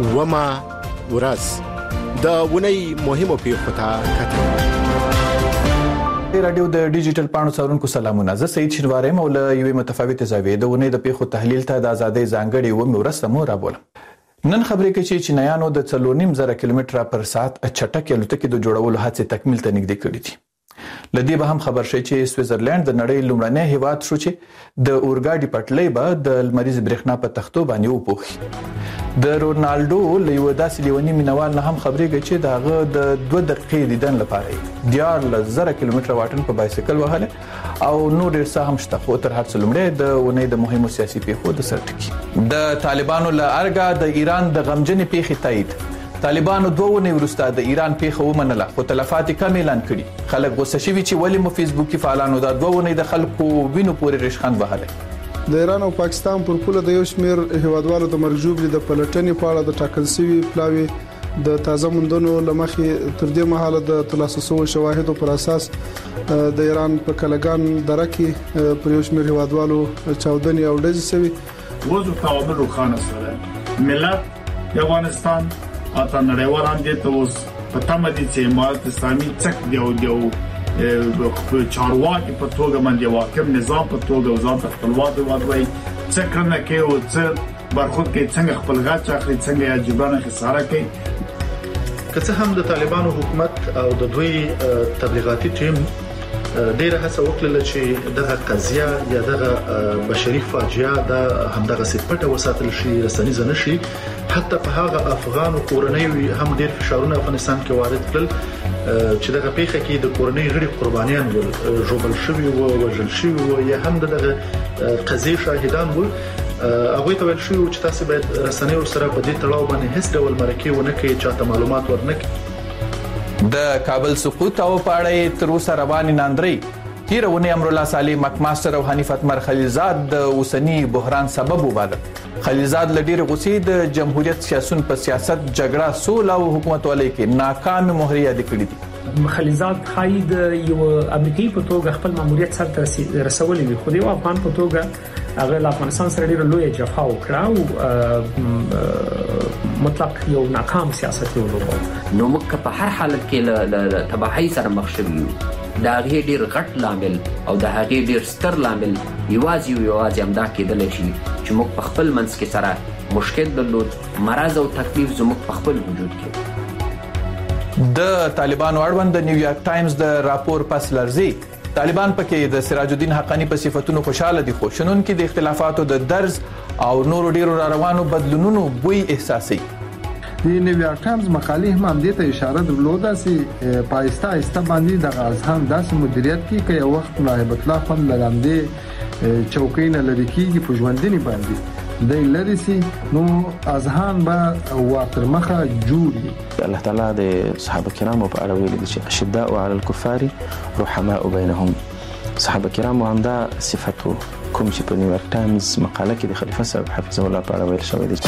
وما ورځ د ونی مهمو پیښو ته کتل. رادیو د ډیجیټل پاڼو څارونکو سلامونه. زه سید شینواری مولا یوې متفاوت زاویې د ونی د پیښو تحلیل ته د آزادۍ ځانګړي و ورځ مو رابولم. نن خبرې کوي چې چینایانو د 4.5 کیلومتره پر ساعت چټکې الوتکې د جوړولو هڅې تکمیل ته نږدې کړې دي. لدې به هم خبر شي چې سویټزرلند د نړۍ لومړنی هیواد شو چې د اورګاډي پټلۍ به د لمریز برېښنا په تختو باندې وپوښي. د رونالډو لیو داسې لیونی مینوال نه هم خبرېږي چې دغه د 2 دقیقې دیدن لپاره 10,000 کیلومتره واټن په بایسکل وهله او نور ډېر هم شته. خو تر هر څه لومړی د ونې د مهمو سیاسي پیښو د سرټکی د طالبانو له ارګه د ایران د غمجنې پیښې تایید. طالبانو 2 ونې وروسته د ایران پیښه ومنله خو تلفات کم اعلان کړي. خلک غوسه شوي چې ولې مو فیسبوکي فعالانو دا 2 ونې د خلکو وینو پورې رشخند وهله. د ایران او پاکستان پر پوله د یو شمېر هیوادوالو د مرګ ژوبلې د پلټنې په اړه د ټاکل شوی پلاوی د تازه موندنو لمخې تر دې مهاله د تلاسسو شواهدو پر اساس د ایران په کلګان دره کې پر یو شمېر هیوادوالو چاودنې او ډزې شوي. وځو تعامل روخانه سره ملت افغانستان اته نړیوالان دي ته اوس په تمه دي چې امارات اسلامي څخه دیو چارواکي په توګه باندې واکم نظام په توګه وزارت خپلواک وادوي څنګه نه کې او څه برخود کې څنګه خپل غاټ اخلي څنګه جبرانه خساره کوي. که څه هم د طالبانو حکومت او د دوی تبلیغاتي ټیم ډیره هڅه وکړه چې دغه قضیه یا دغه بشري فاجعه د همدغه سپټه وساتل شي رسنیز نه شي. حتی په هغه افغان کورنۍ هم ډیر فشارونه افغانستان کې وارد کړل چې دغه پیښه کې د کورنۍ غړي قربانيان ول جوړل شوی او وژل شوی او یا هم دغه قضیه شاهدان ول. هغه ته ویل شو چې تاسو باید رسنۍ سره په دې تړاو باندې هیڅ ډول مرکه ونه کوي چې تاسو معلومات ورنکړي. د کابل سقوط او پاړې تر اوسه روانې ناندري تیرونه امرالله صالح مکماستر او حنیف اتمر خلیلزاد د اوسنی بحران سبب وباله. خلیلزاد لډیر غوسی د جمهوریت سیاسون په سیاست جګړه سول او حکومت ولې کې ناکام مهریه د کړې دي. خلیلزاد خاید یو امریکایي په توګه خپل ماموریت سره رسولې وي خو د افغان په توګه هغه افغانستان سره ډیر لوی جفا وکړه او مطلق یو ناکام سیاست یو لرو. نو موږ په هر حالت کې له تباہي سره مخ شوو. دا هغه ډیر غټ لامل او دا هغه ډیر ستر لامل یوازې همدا کېدل شي چې موږ په خپل منځ کې سره مشکل درلود. مرز او تکلیف زموږ په خپل وجود کې. د طالبانو اړوند د نیویارک ټایمز د راپور پس لرزي طالبان پکې د سراج الدین حقانی په صفاتونو خوشاله دي خو شنن کې د اختلافاتو د درز او نور ډیرو روانو بدلونونو بوی احساسي. د نیویارک ټایمز مقالې هم دې ته اشاره درلوده چې پایسته ایسته باندې د غازهم داسې مدیریت کې کې یو وخت نائب الله خان لاندې چوکینه لري کېږي په ژوندنی باندې د لریسي نو اذهان به واتر مخه جوړي. الله تعالی د صحابه کرامو په اړه ویلي چې اشداء علی الكفار رحماء بینهم. صحابه کرامو هم دا صفاتو کوم چې په نیویارک ټایمز مقاله کې د خلیفہ صاحب حفظه الله په اړه ویل شوی دی.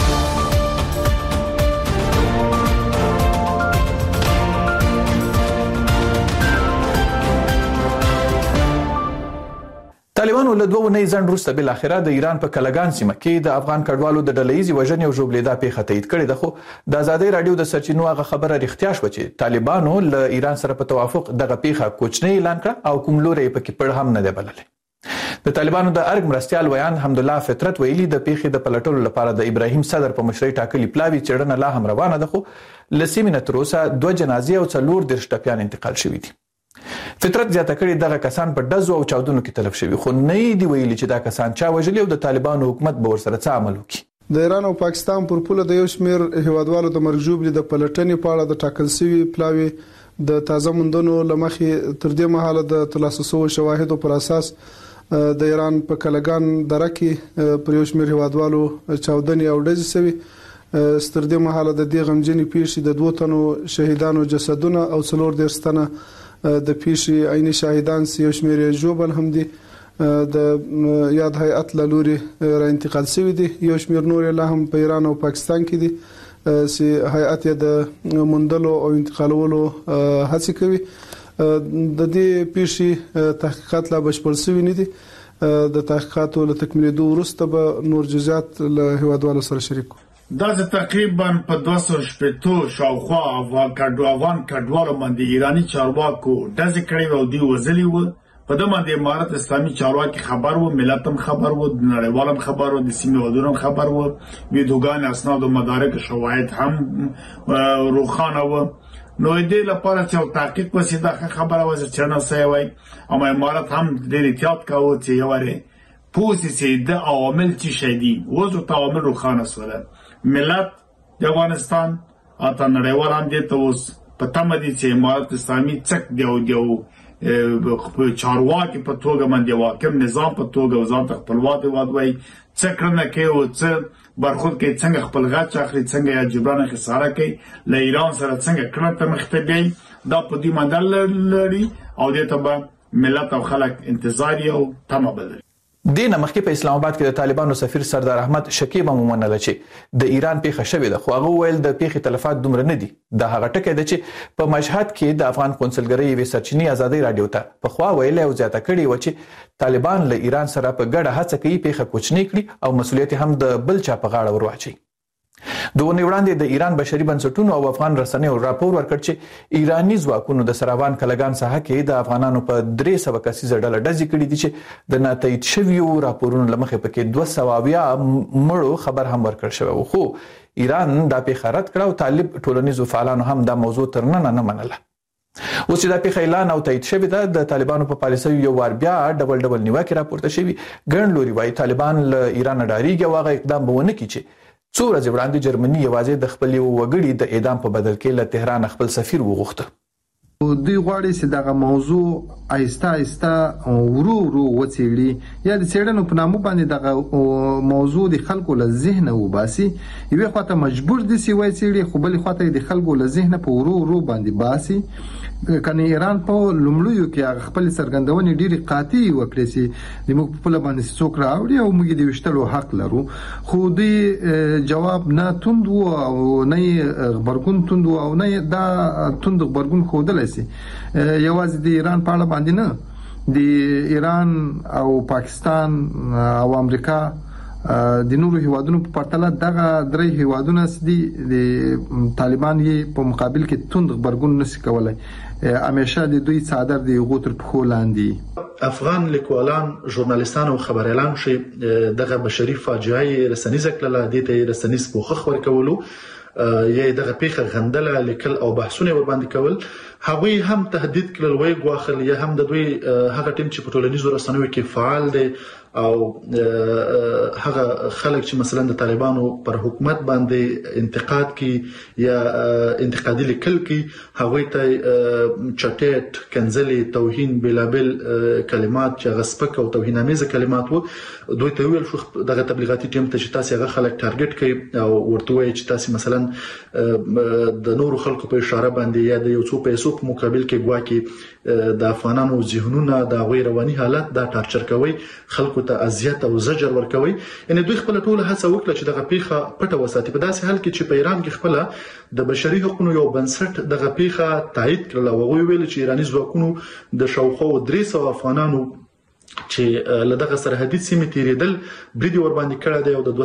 طالبانو له 2 ونې ځند وروسته بل اخره د ایران په کلګان سیمه کې د افغان کډوالو د ډلهیزي وژنې او ژوبلیدا پیښه تایید کړې ده. خو د آزادۍ رادیو د سرچینو هغه خبره رښتیا شو چې طالبانو له ایران سره په توافق دغه پیښه کوچنی اعلان کړ او کوم لوري په کې پړ هم نه دی بللې. د طالبانو د ارګ مرستيال ویان حمدالله فطرت ویلي د پیښې د پلټلو لپاره د ابراهیم صدر په مشرۍ ټاکلي پلاوی چړنه لا هم روانه ده خو لسیمینه تر اوسه 2 جنازې او 4 ټپيان انتقال شوي دي. فطرت زیاته کړي دغه کسان په دزو او چاودنو کې تلف شوي خو نه دی ویلي چې دا کسان چا وژلي او د طالبانو حکومت به ورسره څه عمل وکړي. د ایران او پاکستان پر پوله د یو شمېر هیوادوالو د مرګ ژوبلې د پلټنې په اړه د ټاکل شوی پلاوی د تازه موندنو لمخې تر دې مهاله د تلاسسو شواهدو پر اساس د ایران په کلګان دره کې پر یو شمېر هیوادوالو چاودنې او ډزې شوي. ستر دې مهاله د دې غمجنې پیښې د 2 تنو شهیدانو جسدونه او 14 تنه د پیښې عیني شاهدان یو شمېر ژوبل هم دي د یاد هیئت لوري را انتقال شوی دي. یو شمېر نور لا هم په ایران او پاکستان کې دي چې هیئت د مندلو او انتقالولو هڅه کوي. د دې پیښې تحقیقات لا بشپړ شوی نه دي. د تحقیقاتو له تکمیلېدو وروسته به نور جزئیات له هیوادوالو سره شریکو. دا تقریبا په 200 شاوخوا افغان کډوالو باندې ایرانی چارواکو داسې کړي او دی وزلی و په دې باندې امارت اسلامي چارواکي خبر وو، ملت هم خبر وو، نړیوال هم خبر وو، د سیمې ودونو خبر وو، ویډیوګان اسناد او مدارک شواهد هم روخانه وو. نو دې لپاره چې تحقیق وسي دا خبره وځي چې نه سوي وای، او امارت هم ډېر احتیاط کاوه چې یواره پوسی چې د عوامل چې شدي وځو تعامل روخانه سره ملت د افغانستان اته نړیوال هم دې ته اوس په تمه دي چې امارت اسلامي څک دیو چارواکي په توګه باندې واکم نظام په توګه وزارت خپلواک وادوي څکرنه کې او څه برخود کې څنګه خپل غاټ اخلي څنګه یا جبران خساره کوي ل ایران سره څنګه کړه ته مختبي دا په دې باندې لري او دې ته ملت او خلک انتظار یو تمه بل دین مخکې په اسلام آباد کې د طالبانو سفیر سردار احمد شکیب هم ومنل چې د ایران پیښه شوې ده، خو هغه ویل د پیښې تلفات دومره نه دي. د هغه ټکی ده چې په مشهد کې د افغان قونسلګرۍ یوې سرچینې ازادي رادیو ته په خوا ویلي او زیاته کړې و چې طالبان له ایران سره په ګډه هڅه کوي پیښه کوچنۍ کړي او مسؤلیت هم د بل چا په غاړه ورواچي. دوه وړاندې د ایران بشري بنسټونو او افغان رسنیو راپور ورکړ چې ایرانی ځواکونو د سراوان کلګان ساحه کې د افغانانو په 300 کسیزه ډله ډزې کړې دي چې د ناتایید شویو راپورونو لمخې پکې 200 مړو خبر هم ورکړ شوی، خو ایران دا پیښه رد کړه او طالب ټولنیزو فعالانو هم دا موضوع تر نن نه منله. اوس چې دا پیښه اعلان او تایید شوی ده، د طالبانو په پالیسۍ یو وار بیا ډبل نیوکه راپورته شوی. ګڼ لوري وايي طالبان له ایران ډاریږي او هغه اقدام به ونه کړي چې څو ورځې وړاندې جرمني یوازې د خپل وګړي د اعدام په بدل کې له تهران خپل سفیر وغوښته. دوی غواړي چې دغه موضوع آهسته آهسته ورو وڅېړي یا د څېړنو په نامه باندې دغه موضوع د خلکو له ذهنه وباسي. یوې خواته مجبور دي چې وڅېړي، خو بلې خواته د خلکو له ذهنه په ورو باندې باسي. کنه ایران په لومړیو کې خپل څرګندونې ډېری قاطع وکړي چې د موږ په خپل باندې څوک راوړي او موږ د وشتلو حق لرو، خو دوی جواب نه توند او نه خبرګون توند او نه دا توند خبرګون خوده لسی. یوازې د ایران په اړه باندې نه، د ایران او پاکستان او امریکا د نورو هیوادونو په پرتله دغه درې هیوادونه دي د طالبان یې په مقابل کې توند خبرګون نشي کولای. همیشه د دوی صادر دی غوتر په خولاندې افغان لیکوالان، ژورنالیستان او خبريالان شي دغه بشري فاجعه رسنیزه کړه، د دې رسنیز پوخ ورکولو یا دغه پیښه غندله لیکل او بحثونه ور باندې کول. هغوی هم تهدید کړل وای غواخل یا هم د دوی هغه ټیم چې په ټولنیزو رسنیو کې فعال دي او هغه خلک چې مثلا د طالبانو پر حکومت باندې انتقاد کوي یا انتقادي لیکل کوي، هغوی ته چټیټ کنځلي توهین بلابل کلمات چې غسپک او توهینامیز کلمات وو. دوی ته ویل شو دغه تبلیغاتي ټیم ته چې تاسو هغه خلک ټارګټ کوي او ورته وایي چې تاسو مثلا د نورو خلکو په اشاره باندې یا د یو څو پیسو په مقابل کې ګواکي د افغانانو ذهنونه د غیر رواني حالت دا ټارچر کوي، خلکو ته اذیت او زجر ورکوي. یعنی دوی خپل ټول هڅه وکړه چې دغه پیښه پټه وساتي. په داسې حال کې چې په ایران کې خپل د بشري حقوقو یو بنسټ دغه پیښه تایید کړل او ویل چې ایرانی ځواکونو د شاوخوا 300 افغانانو چې لدغه سرحدي سیمې تیریدل بریدي ور باندې کړه دی او د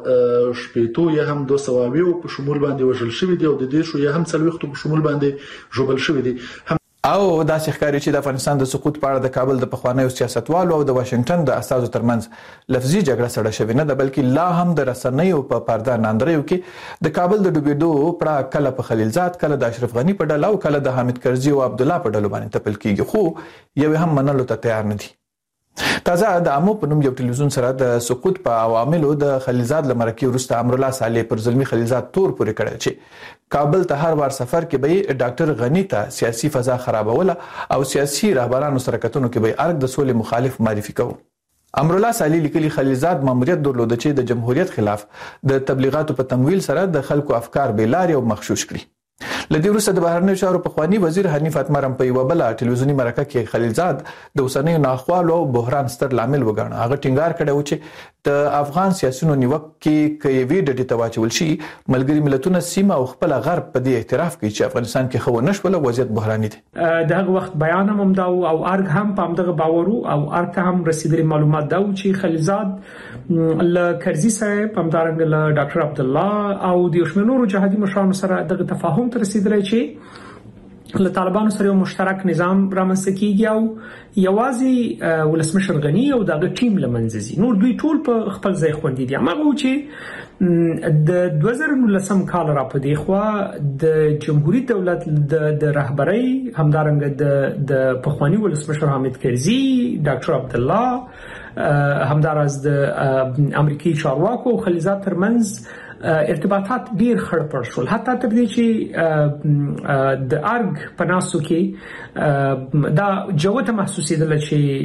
200 یا هم 200 په شمول باندې وژل شوی دی او د دې شو یا هم 40 په شمول باندې جوړل شوی دی. او دا ښکاري چې د افغانستان د سقوط په اړه د کابل د پخوانیو سیاستوالو او د واشنگټن د استازو ترمنځ لفظي جګړه سره شوې نه ده، بلکې لا هم د رسنیو په پرده ناندریو کې د کابل د ډوبېدو پړه کله په خلیلزاد، کله د اشرف غنی په ډله او کله د حامد کرزي او عبد الله په ډلو باندې تپل کیږي، خو یو هم منلو ته تیار نه دي. تازه د امو په نوم یو ټلویزیون سره د سقوط په عواملو د خلیلزاد لمرکي وروسته امرالله صالح پر زلمی خلیلزاد تور پورې کړی چې کابل ته هر وار سفر کې به ډاکټر غنی ته سیاسي فضا خرابوله او سیاسي رهبرانو سره کتنو کې به ارګ د سولې مخالف معرفي کوي. امرالله صالح لیکلي خلیلزاد ماموریت درلود چې د جمهوریت خلاف د تبلیغاتو په تمویل سره د خلکو افکار بیلاري او مغشوش کړي. لدی وروسته د بهرنیو چارو پخوانی وزیر حنیف اتمرم په یو بل ټلویزیونی مرکه کې خلیلزاد د اوسنۍ ناخوالو او بحران ستر لامل وګاڼه. هغه ټینګار کړی و چې د افغان سیاسيونو نیوک کې کوي ډډې ته واچول شي ملګری ملتونه سیمه او خپل غرب په دې اعتراف کوي چې افغانستان کې خو نشول وضعیت بحراني دی. دغه وخت بیان هم دا او ارګ هم په دغه باورو او ارګ هم رسیدلي معلومات دا چې خلیلزاد ل کرزي سره په همدارنګه ل ډاکټر عبد الله او د یشمنورو جهادي مشرانو سره دغه تفاهم تر رسیدلی چې له طالبانو سره یو مشترک نظام رامنځته کیږي او یوازې ولسمشر غنی او دغه ټیم لمنځي. نو دوی ټول په خپل ځای خوندي دي. هغه چې د 2019 کال را پدې خو د جمهوریت دولت د رهبری همدارنګه د پخوانی ولسمشر حامد کرزي ډاکټر عبد الله همدارز د امریکایي چارواکو خلیلزاد ترمنځ ارتباطات ډیر خړ پړ شول حتی تر دې چې د ارګ پناسو کې دا جوته محسوسیدل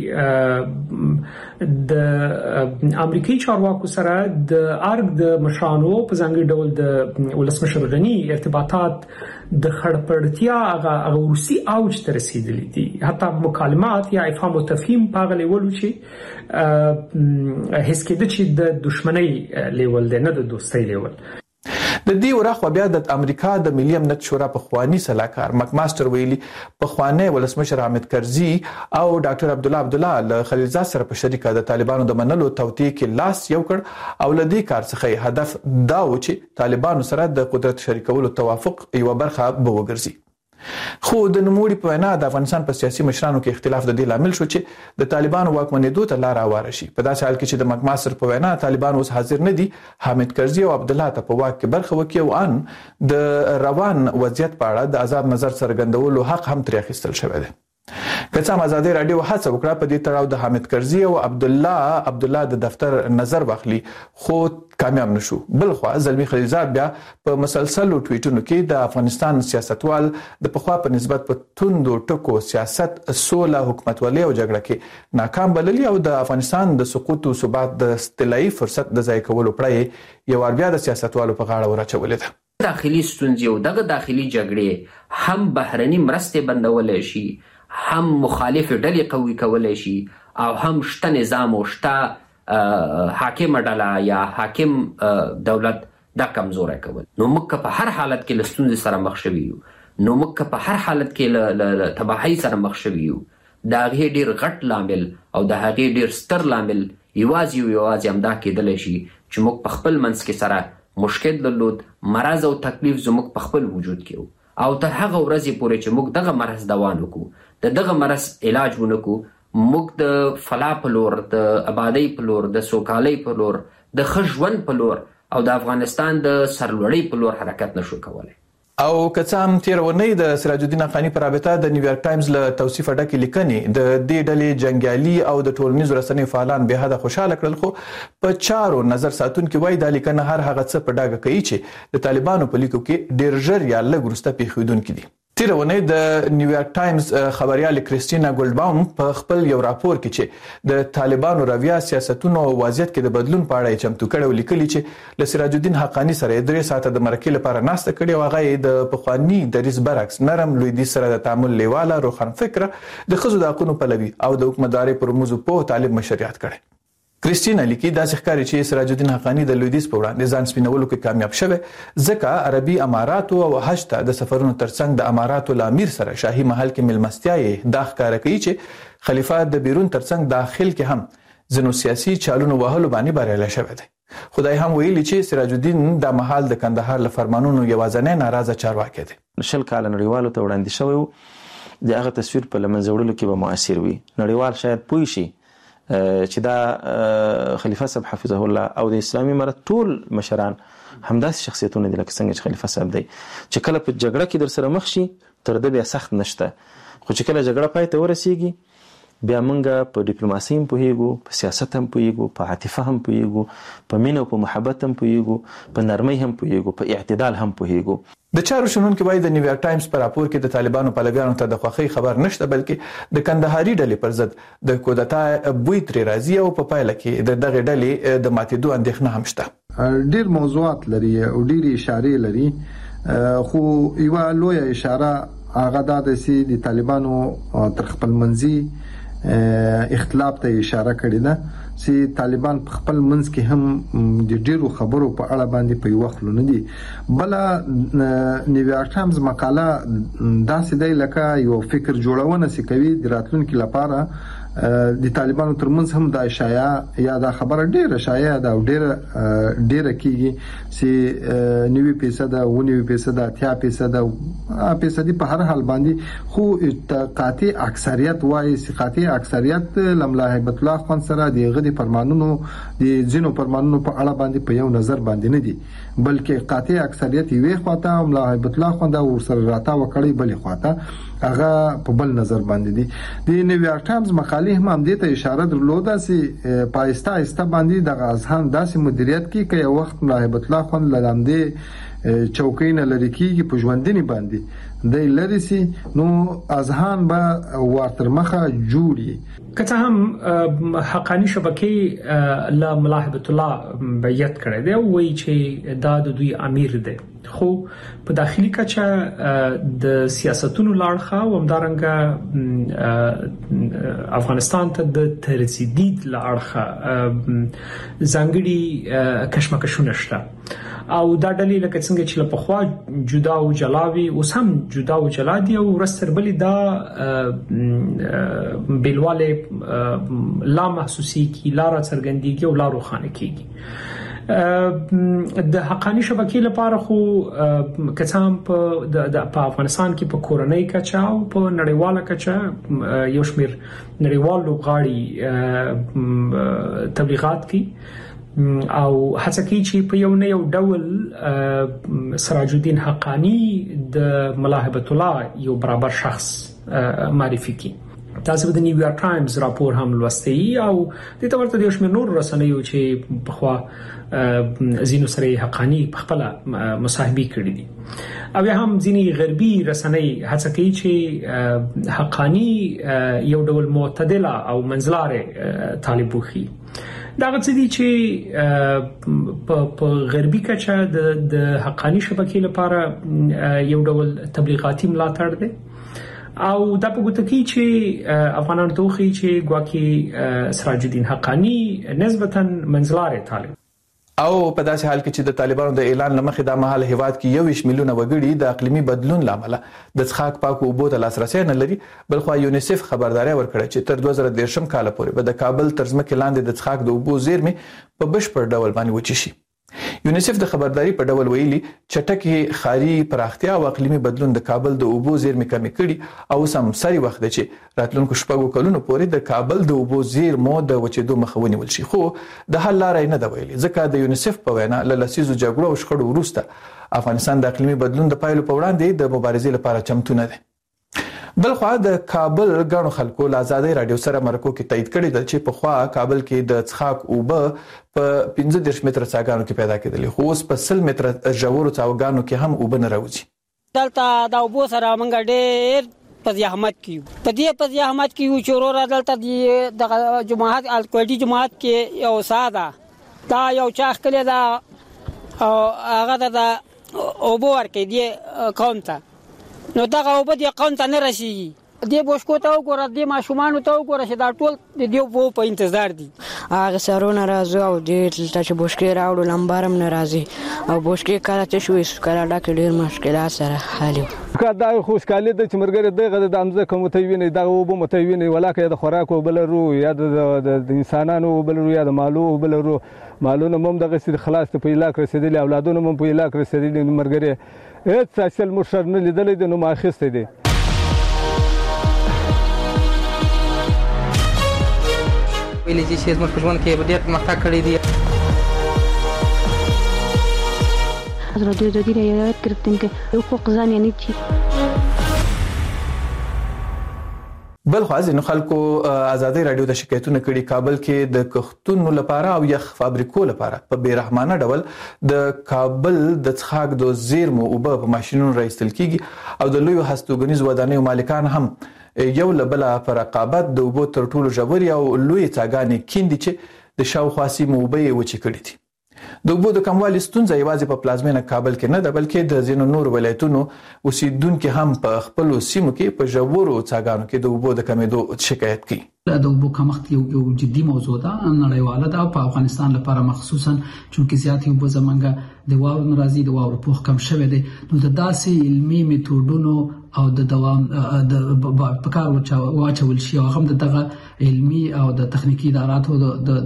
چې د امریکایي چارواکو سره د ارګ د مشرانو په ځانګړي ډول د ولسمشر غنی ارتباطات د خړپړتیا هغه روسي اوج ته رسیدلي دي. حتی مکالمات یا افهام او تفهیم په غلې ولو چې هیڅ کېد چې د دښمنۍ لیول دی نه د دوستۍ لیول. د دې ورخه بیا د امریکا د ملي امنیت شورا په خواني سلاکار مک ماستر ویلي په خوانه ولسمشر حامد کرزي او ډاکټر عبد الله له خلیلزاد سره په شریکه د طالبانو د منلو توطئه کې لاس یو کړ او لدی کار څخه هدف دا و چې طالبانو سره د قدرت شریکولو توافق یو برخه به وګرځي. خو د نوموړي په وینا د افغانستان په سیاسي مشرانو کې اختلاف د دې لامل شو چې د طالبانو واکمنېدو ته لار هواره شي. په داسې حال کې چې د مک ماستر په وینا طالبان اوس حاضر نه دي حامد کرزي او عبد الله ته په واک کې برخه وکړي او ان د روان وضعیت په اړه د آزاد نظر څرګندولو حق هم ترې اخیستل شوی دی. کڅام ازادي رادیو هڅه وکړه په دې تړاو د حامد کرزي او عبد الله د دفتر نظر واخلي خو کامیاب نشو. بل خو زلمی خلیلزاد بیا په مسلسل ټویټونو کې د افغانستان سیاستوال د پخوا په نسبت په توندو ټکو سیاست سوله حکومتولي او جګړه کې ناکام بللي او د افغانستان د سقوط او ثبات د استلایي فرصت د ځای کولو پړې یو بیا د سیاستوالو په غاړه ورچولې ده. داخلي ستونزې او دغه داخلي جګړې هم بهرني مرستې بندولای شي هم مخالف ډلې قوي کولای شي او هم شته نظام او شته حاکم ډله یا حاکم دولت دا کمزوري کول. نو موږ په هر حالت کې له ستونزې سره مخ شوي یو. نو موږ په هر حالت کې له تباهۍ سره مخ شوي یو. دا هغې ډیر غټ لامل او د هغې ډیر ستر لامل یوازې همدا کېدلی شي چې موږ په خپل منځ کې سره مشکل درلود. مرض او تکلیف زموږ په خپل وجود کې او تر هغه ورځې پورې چې موږ دغه مرض دوا نکړو دغه مرض علاج ونکړو موږ د فلاح په لور د آبادۍ په لور د سوکالۍ په لور د ښه ژوند په لور او د افغانستان د سرلوړۍ په لور حرکت نشو کولی. او کڅام تیرونی د سراج الدین افغاني په رابطه د نیویارک ټایمز له توصیف ډکه لیکنې د دې ډلې جنگیالي او د ټولنیزو رسنیو فعالان به حد خوشاله کړل خو په چارو نظر ساتونکو وایي د لیکنه هر هغه څه په ډاګه کوي چې د طالبانو په لیکو کې ډیر ژر یا لږ وروسته پیښیدونکي دي. تیرونی د نیویارک ټایمز خبريال کریستینا ګولډباوم په خپل یو راپور کې چې د طالبانو رویه سیاستونو او وضعیت کې د بدلون په اړه چمتو کړو لیکلي چې ل سراج الدین حقانی سره 3 ساعته د مرکې لپاره ناسته کړې او هغه د پخوانی دریز برعکس نرم لویدي سره د تعامل لیواله روخن فکر د خزو د حقوقو پلوي او د حکومتداري پر موضوع په طالب مشریات کړي. کریستینا لیکي دا ښکاري چې سراج الدین حقانی د لویدیز په وړاندې ځان سپینولو کې کامیاب شوه ځکه عربي اماراتو او حج ته د سفرونو ترڅنګ د اماراتو الامیر سره شاهي محل کې ملمستیاي دا ښکار کوي چې خلیفہ د بیرون ترڅنګ داخل کې هم ځنو سیاسي چالونو وهلو باندې بریالی شوی دی. خدای هم ویلي چې سراج الدین د محل د کندهار له فرمانونو یوازنۍ ناراضه چارواکي دی. شل کال نړیوالو ته وړاندې شوی د هغه تصویر په لمنځه وړلو کې به مؤثر وي. نړیوال شاید پوه شي چې دا خلیفہ صاحب حفظه الله او د اسلامي امارت ټول مشران همداسې شخصیتونه دي لکه څنګه چې خلیفہ صاحب دی چې کله په جګړه کې در سره مخ شي تر دې بیا سخت نشته خو چې کله جګړه پای ته ورسیږي بیا موږ په ډیپلوماسي هم پوهیږو په سیاست هم پوهیږو په عاطفه هم پوهیږو په مینه او په محبت هم پوهیږو په نرمۍ هم پوهیږو په اعتدال هم پوهیږو. د چارو شنونکو وایي د نیویارک ټایمز په راپور کې د طالبانو پلویانو ته د خوښۍ خبر نشته بلکې د کندهاري ډلې پر ضد د کودتا بوی ترې راځي او په پایله کې د دغه ډلې د ماتېدو اندېښنه هم شته. ډېر موضوعات لري او ډېر اشارې لري خو یو لوی اشاره هغه د سي د طالبانو تر خپل منځي اختلاف ته اشاره کړې ده چې طالبان په خپل منځ کې هم د ډیرو خبرو په اړه باندې په یو خلونه دي. بل نیویارک ټایمز مقاله داسې دی لکه یو فکر جوړونه سي کوي د راتلونکو لپاره د طالبانو ترمنځ هم د شایعه یا د خبره ډیره شایعه ده او ډیره کیږي چې 90% او 90% 80% په هر حال باندې خو قاطع اکثریت وایي چې قاطع اکثریت لملا هیبت الله خان سره د غدي فرمانونو د زینو فرمانونو په اړه باندې په یو نظر باندې نه دي بلکې قاطع اکثریت یې خواته ملا هیبت الله خان دا ورسره راته وکړي بلې خواته هغه په بل نظر باندې دي. د نیویارک ټایمز مقالې هم دې ته اشاره درلوده چې پایسته ایسته باندې د غازهان داسې مدیریت کې کې یو وخت ملا هیبت الله خان لاندې چوکین لری کېږي په ژوندنی باندې د لری سي نو اذهان به ورتر مخه جوړي. کته هم حقانی شبکې لا ملا هیبت الله بیعت کړی دی وایي چې دا د دوی امیر دی خو په داخلي کچه د سیاستونو لاړخه او همدارنګه افغانستان ته د ترسیدید لاړخه ځانګړي کشمکشونه شته او دا دلیل لکه څنګه چې په خوا جدا او جلاوي اوس هم جدا او جلا دي او ورستربلي دا بیلواله لا محسوسي کی لاره څرګندېږي او لا روخانه کیږي. د حقانی شبکې لپاره خو کڅام په افغانستان کې په کورنۍ کچا او په نړیواله کچا یو شمیر نړیوال لوبغاړي تبلیغات کوي او هڅه کوي چې په یو نه یو ډول سراج الدین حقانی د ملا هیبت الله یو برابر شخص معرفي کړي. تاسو د نیویارک ټایمز راپور هم لوستي او د تورته د شمیر نور رسنیو چې په خوا زینو سره حقانی په خپل مصاحبي کړی دي او هم ځینی غربي رسنۍ هڅه کوي چې حقانی یو ډول معتدله او منځلاره طالب وخی. دا څه دي چې په غربي کچه د حقانی شبکې لپاره یو ډول تبلیغاتي ملاتړ دی او دا په ګوته کې چې افغانان توخي چې ګواکې سراج الدین حقانی نسبتاً منځلاره طالب او په داسې حال کې چې د طالبانو د اعلان لمخې د مهال هیواد کې 21 میلیونه وګړي د اقلیمي بدلون لامل د څښاک پاکو اوبو ته لاسرسي نه لري بلخو یونیسف خبرداري ورکړه چې تر 2013 کال پورې به د کابل تر ځمکې لاندې د څښاک د اوبو زیرمې په بشپړ ډول باندې وچی شي. یونیسف د خبرداري په ډول ویلي چټکي خاري پراختیا او اقلیمي بدلون د کابل د اوبو زیرمې کمی کړي او سم سری وخت دی چې راتلونکو شپږو کلونو پورې د کابل د اوبو زیرمو د وچېدو مخه ونیول شي خو د حل لارې نه دی ویلي ځکه د یونیسف په وینا له لسیزو جګړو او شخړو وروسته افغانستان د اقلیمي بدلون د پایلو په وړاندې د مبارزې لپاره چمتو نه دی. بلخو د کابل غاڼو خلکو له آزادۍ رادیو سره مرکو کې تایید کړی دی چې په خوا کابل کې د څښاک اوبه په 15 متر څاګانو کې پیدا کېدلې خو اوس په 100 متر ژورو څاګانو کې هم اوبه نه راوځي. دلته د اوبو سره موږ ډېر په زحمت کې په زحمت کې چې ورور دلته د جماعت الکوټي جماعت کې یو ساده دا یو چاخ کله دا هغه د اوبو ورکې دی قوم ته نو دا اوبه دی قوم ته نه رسیږي دی بوشکو ته وګوره دی ماشومان ته وګوره چې دا ټول د دیو په انتظار دي هغه سرونه راځي او ډېر چې بوشکې راوړو لمبارم نه راځي او بوشکې کله چې شوې کله ډاکټر ډېر مشکلات سره حل کا دا خوشحالي د چمرګره دغه د امزه کوم ته ویني دا وبو متویني ولاکه د خوراک وبل رو یا د انسانانو وبل رو یا د مالو وبل رو مالونه مم دغه سر خلاص په علاقې رسیدلي اولادونه مم په علاقې رسیدلي مرګره هیڅ اصل مشر نه لیدل دي نو ماخسته دي. ویلې چې موږ په ژوند کې ډېر پرمختګ کړی دی. رادیو جدید یاد کردیم که حقوق زن یعنی چی؟ بلخو ځینو خلکو آزادۍ رادیو د شکایتونو کړي کابل کې د کښتونو لپاره او یخ فابریکو لپاره په بیرحمانه ډول د کابل د څښاک د زیرمو اوبه په ماشينونو راایستل کیږي او د لویو هستوګنیز ودانیو مالکان هم یو لبل پر رقابت د اوبو تر ټولو ژورې او لوی څاګانې کیندي چې د شاوخوا سیمو اوبه وچې کړي دي. د اوبو د کموالي ستونزه یوازې په پلازمینه کابل کې نه ده بلکې د ځینو نور ولایتونو اوسیدونکو هم په خپل سیمو کې په ژورو څاګانو کې د اوبو د کمیدو شکایت کوي. د اوبو کمښت یو جدي موضوع ده نړیواله ده په افغانستان لپاره مخصوصا چې زیاتې اوبه زمونږ د واورو ناراضي د واورو پوښ کم شوی دی نو د داسې علمي میتودونو او د دوام د پکار واچول شي او هم دغه علمي او د تخنیکی اداراتو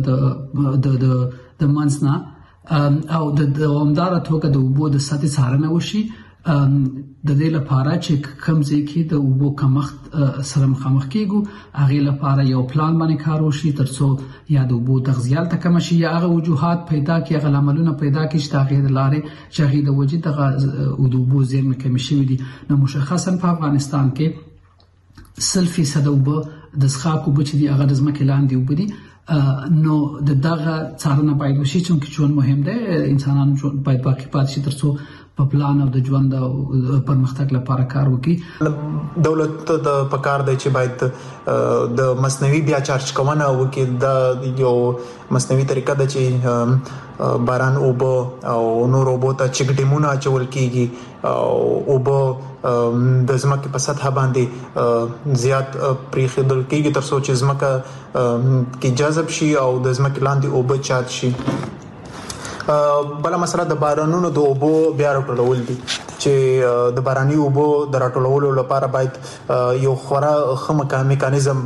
د منځنه او د دوامدار توګه د اوبو د سطحي څارنه وشي د دې لپاره چې کوم ځای کې د اوبو کمښت سره مخامخ کیږو هغه لپاره یو پلان باندې کار وشي ترڅو یا د اوبو تغذیه تکم شي یا هغه وجوهات پیدا کړي هغه عملونه پیدا کړي چې هغه د لارې چې هغه د وجې د اوبو زیرمې کمی شوي دي. نو مشخصا په افغانستان کې 100% اوبه د څښاک اوبه چې دي هغه د ځمکې لاندې اوبه دي نو دغه څارنه باید وشي چې ژوند مهم دی انسانان باید باقی پاتې شي ترڅو په پلان او د ژوند او پرمختګ لپاره کار وکړي. دولت د پکار دی چې باید د مصنوعي بیا چارج کوونه وکړي د یو مصنوعي طریقه ده چې باران اوبه او نور اوبه ته چک ډیمونه اچول کیږي او اوبه د ځمکې په سطح باندې زیات پریښودل کیږي ترڅو چې ځمکه کې جذب شي او د ځمکې لاندې اوبه چارج شي. بل مسله د بارانونو د اوبو بیا راټولول دي چې د باراني اوبو د راټولولو لپاره باید یو خورا ښه میکانیزم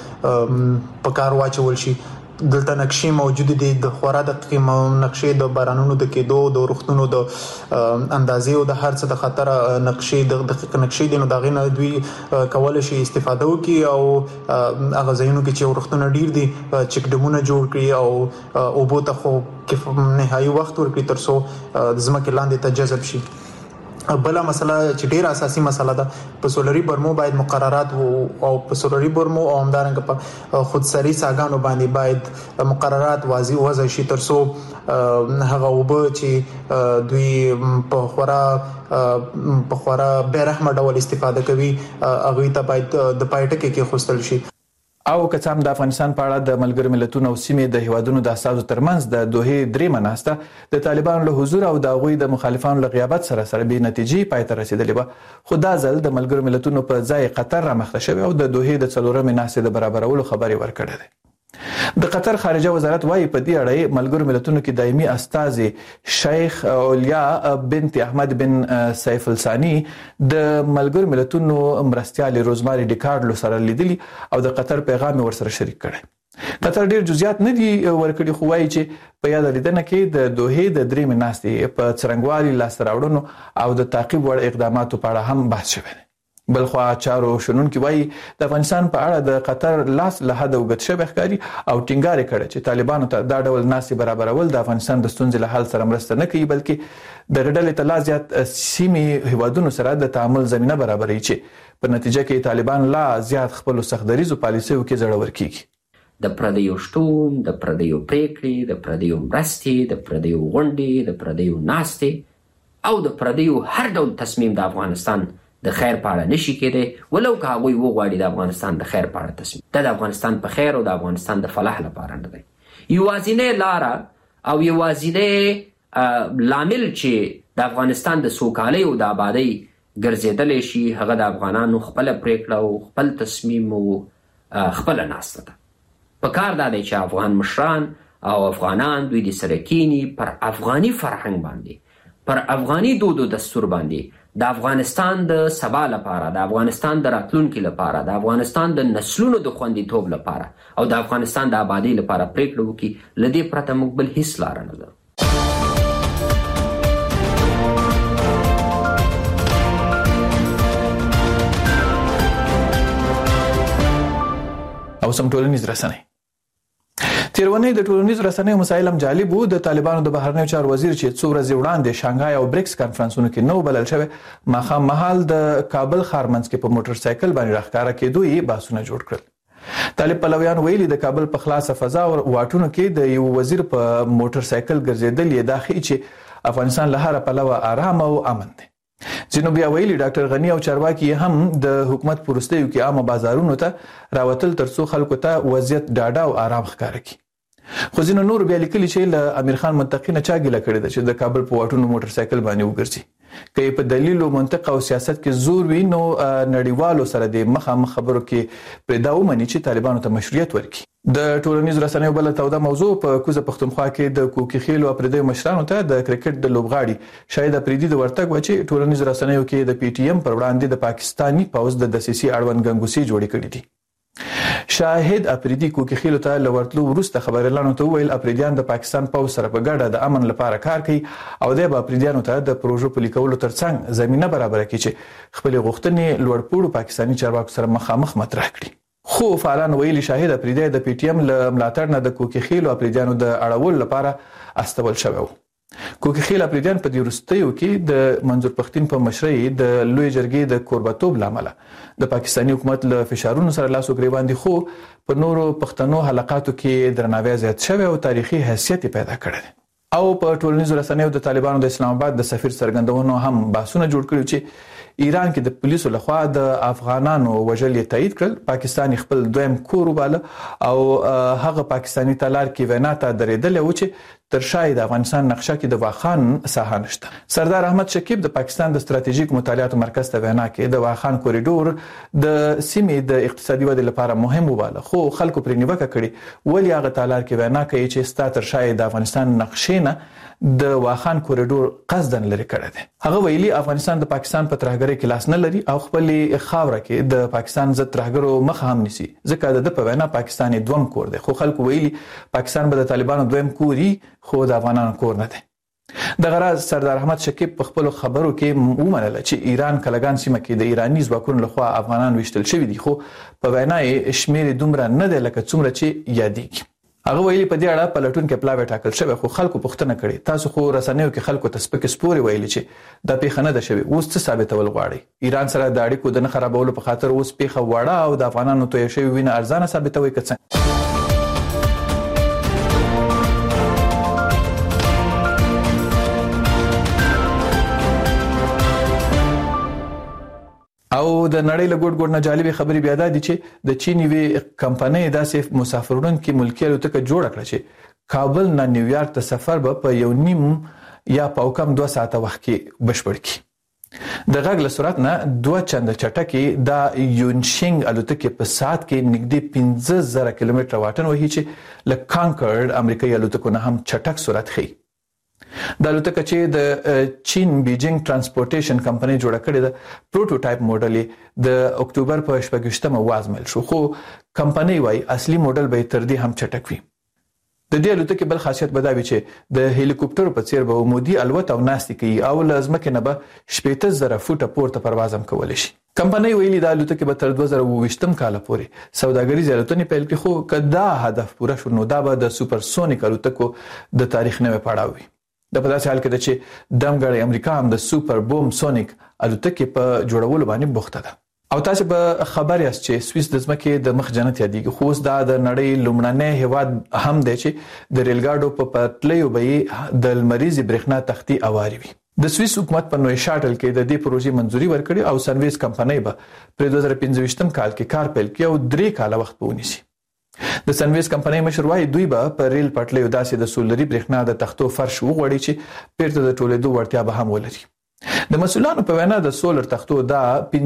په کار واچول شي. دلته نقشې موجود دي د خورا د نقشې د بارانونو د کېدو د روختونو د اندازې او د هر څه د خطر نقشې د نقشې د نو دغه نه دوی کول شي استفاده وکړي او هغه ځایونو کې چې روختونه ډیر دي چک ډیمونه جوړ کړي او اوبو ته خو کې نهایي وخت ورکړي ترڅو د ځمکې لاندې ته جذب شي. بل مسله چې ډیر اساسي مسله ده په سولري برمو باید مقررات او په سولري برمو او همدارنګه په خودسري ساګانو باندې باید مقررات واضح وضع شي ترڅو هغه اوبه چې دوی په خورا بیرحمه ډول استفاده کوي هغه ته باید د پایټکې کې خوستل شي. او که څم د افغانستان په اړه د ملګرو ملتونو او سیمې د هیوادونو د اساسو ترمنځ د دوه درې مناسته د طالبانو له حضور او د غوي د مخالفانو له غیابت سره به نتیجې پای ته رسیدلې و خو دا ځل د ملګرو ملتونو په ځای قطر را مخته شوی او د دوه د څلورمې مناسته د برابرولو خبري ورکړه ده. د قطر خارجه وزارت وايي په دې اړه ملګرو ملتونو کې دایمي استاذ شیخ اولیا بنت احمد بن سیف الثانی د ملګرو ملتونو مرستيال روزماري ډیکارډلو سره لیدلی او د قطر پیغام ورسره شریک کړي. قطر ډیر جزئیات نه دي ورکړي خو وايي چې په یاد لیدنه کې د دوه د درې مناسته په څرنګوالي لاس راوړنو او د تعقیب وړ اقداماتو په اړه هم بحث شوی دی. بلخوا چارو شنونکي وایي د افغانستان په اړه د قطر لاس له حد وګت شوی ښکاری او ټینګار کړي چې طالبانو ته دا ډول ناسي برابرول د افغانستان د ستونزې له حل سره مرسته نه کوي بلکې د غډلې تلازیات سیمې هیوادونو سره د تعامل زمينه برابرې چې په نتیجه کې طالبان لا زیات خپل سختدریزو پالیسیو کې زړور کیږي. د پردیو شتون، د پردیو پریکړې، د پردیو مرستې، د پردیو غونډې، د پردیو ناستې او د پردیو هر ډول تصمیم د افغانستان د خیر په اړه نشي کېدی ولو که هغوی وغواړي د افغانستان د خیر په اړه تصمیم د افغانستان په خیر او د افغانستان د فلاح لپاره نه دی. یوازینی لاره او یوازینی لامل چې د افغانستان د سوکالۍ او د آبادۍ ګرځېدلی شي هغه د افغانانو خپله پریکړه او خپل تصمیم او خپله ناسته ده. په کار دا دی چې افغان مشران او افغانان دوی د سره کینی پر افغاني فرهنګ باندې پر افغاني دود او دستور باندې د افغانستان د سبا لپاره د افغانستان د راتلونکي لپاره د افغانستان د نسلونو د خوندیتوب لپاره او د افغانستان د آبادی لپاره پریکړه وکړي لدې پرته موږ بل هیڅ لار نه لرو. او سم ټولنیز رسنۍ تیرونی د ټولنیزو رسنیو مسایل هم جالب وو. د طالبانو د بهرنیو چارو وزیر چې څو ورځې وړاندې شانګهای او بریکس کانفرنسونو کې نو بلل شوی ماخام محل د کابل خارمنځ کې په موټر سایکل باندې راښکاره کېدو یې باسونه جوړ کړل. طالب پلویان ویلي د کابل په خلاصه فضا او واټونو کې د یو وزیر په موټر سایکل ګرځېدل یې داخلي چې افغانستان له هر پلوه آرام او امن دی. ځینو بیا ویلي ډاکټر غنی او چارواکي هم د حکومت پروستیو کې عامه بازارونو ته راوتل ترڅو خلکو ته وضعیت ډاډه او آرام ښکاره کړي. خو ځینو نور بیا لیکلي چې له امیر خان منطقي نه چا ګیله کړې ده چې د کابل په واټونو موټر سایکل باندې وګرځي. که په دلیل او منطق او سیاست کې زور وي نو نړیوالو سره د مخامخ خبرو کې پرې دا ومني چې طالبانو ته مشروعیت ورکړي. د ټولنیزو رسنیو بل توده موضوع په کوزه پښتونخوا کې د کوکي خیل او پردیو مشرانو ته د کرکټ د لوبغاړي شاهد افریدي د ورتګ و چې ټولنیزو رسنیو کې د پی ټی ایم پر وړاندې د پاکستانی پوز د دسیسي اړوند ګنګوسي جوړې کړې دي. شاهد افریدي کوکي خیل ته لورتلو وروسته خبرلانو ته ویل افریدیان د پاکستان پوز سره په ګډه د امن لپاره کار کوي او د افریدیانو ته د پروژو په لیکولو ترڅنګ زمينه برابر کړي چې خپل غوښتنې لوړپوړو پاکستانی چارواکو سره مخامخ مطرح کړي. خو فعالان ویلي شاهد افریدي د پی ټی ایم له ملاتړ نه د کوکي خیل او افریدیانو د اړول لپاره استول شوی و. کوکي خیل افریدیان په دې وروستیو کې د منظور پښتين په مشرۍ د لوی جرګې د کوربتوب لامل د پاکستاني حکومت له فشارونو سره لاس وګریوان دي خو په نورو پښتنو حلقاتو کې درناوی زیات شوی او تاریخي حیثیت پیدا کړی او په ټولنیزو رسنیو د طالبانو د اسلام آباد د سفیر څرګندونو هم بحثونه جوړ کړي چې ایران کې د پولیسو لخوا د افغانانو وژل تایید کړل. پاکستان خپل دویم کور وباله او هغه پاکستانی تالار کې وینا ته درېدل او چې تر شاید افغانستان نقشه کې د واخان ساحه نشته. سردار احمد شکیب د پاکستان د ستراتیژیک مطالعاتو مرکز ته وینا کې د واخان کوریډور د سیمې د اقتصادي ودې لپاره مهم وباله خو خلکو پر نیوکه کړي ولی هغه تالار کې وینا کوي چې ستا تر شاید د افغانستان نقشې نه د واخان کوریډور قصدن لري کړی دی. هغه ویلي افغانستان د پاکستان په ترهګرۍ کې لاس نه لري او خپل خاوره کې د پاکستان ضد ترهګرو مخ هم نيسي ځکه د په وینا پاکستاني دوم کور دی خو خلکو ویلي پاکستان به د طالبانو دویم کوري خو د افغانانو کور نه دی. د غراض سردار احمد شکیب په خپل خبرو کې ومنله چې ایران کلګان سیمه کې د ایرانی ځواکونو لخوا افغانان وشتل شوی دي خو په وینا یې شمیر دومره نه دی لکه څومره چې یادېږي. هغه ویلي په دې اړه پلټون کې پلاوی ټاکل شوی خو خلکو پوښتنه کړې تاسو خو رسنیو کې خلکو ته سپک سپوري ویلي چې د پیښه نه ده شوی اوس څه ثابتول غواړي ایران سره د اړیکو د نه خرابولو په خاطر اوس پیښه وړه او د افغانانو توې شوی وینه ارزانه ثابتوي کڅ او د نړۍ له ګډ ګډ نه جالبې خبرې بیا دي چې د چین وی کمپنۍ داسې مسافرون کې ملکی الوتکه جوړ کړه چې کابل نه نیویارک ته سفر به په 1.5 یا په کم 2 ساعته وخت کې بشپړ کی. د غږ له سرعت نه 2 چنده چټکي د یونشینګ الوتکه په ساعت کې نږدې 15000 کیلومتر واټن وهي چې ل کانکرډ امریکایي الوتکو نه هم چټک سرعت خي. د الوتکه چې د چین بیجینګ ترانسپورټیشن کمپنۍ جوړه کړې ده پروټوټایپ موډل د اکتوبر په 28مه وازمل شو خو کمپنۍ وايي اصلي موډل به تر دې هم چټک وي. د دې الوتکې بل خاصیت بداوي چې د هلیکوپټر په څیر به عمودي الوت او ناستي کوي او لازمکه نه به 18000 فوټه پورته پرواز هم کولای شي. کمپنۍ ویلي د الوتکې به تر 2020 کال پورې سوداګریزه الوتنې پیل کړي خو کدا هدف پوره شو نو دا به د سوپرسونیک الوتکو د تاریخ نوې پړاو وي. د په داسې حال کې چې دمګړی امریکا هم د سوپر بوم سونیک الوتکې په جوړولو باندې بوخته ده. او تاسو به خبر یاست چې سوئس د ځمکې د مخ جنت یادېږي خو اوس دا د نړۍ لومړنی هیواد هم دی چې د ریل ګاډو په پټلیو به د لمریزي برېښنا تختي اواري وي. د سوئس حکومت په نوې شاټل کې د دې پروژې منځوري ورکړي او سرویس کمپنۍ به په 2025 کال کې کار پیل کړي او 3 کاله وخت ونیسي. د سنویس کمپنۍ مشر وايي دوی به په ریل پټلیو داسې د سولري برېښنا د تختو فرش وغوړي چې پیرته د ټولیدو وړتیا به هم ولري. د مسؤلانو په وینا د سولر تختو دا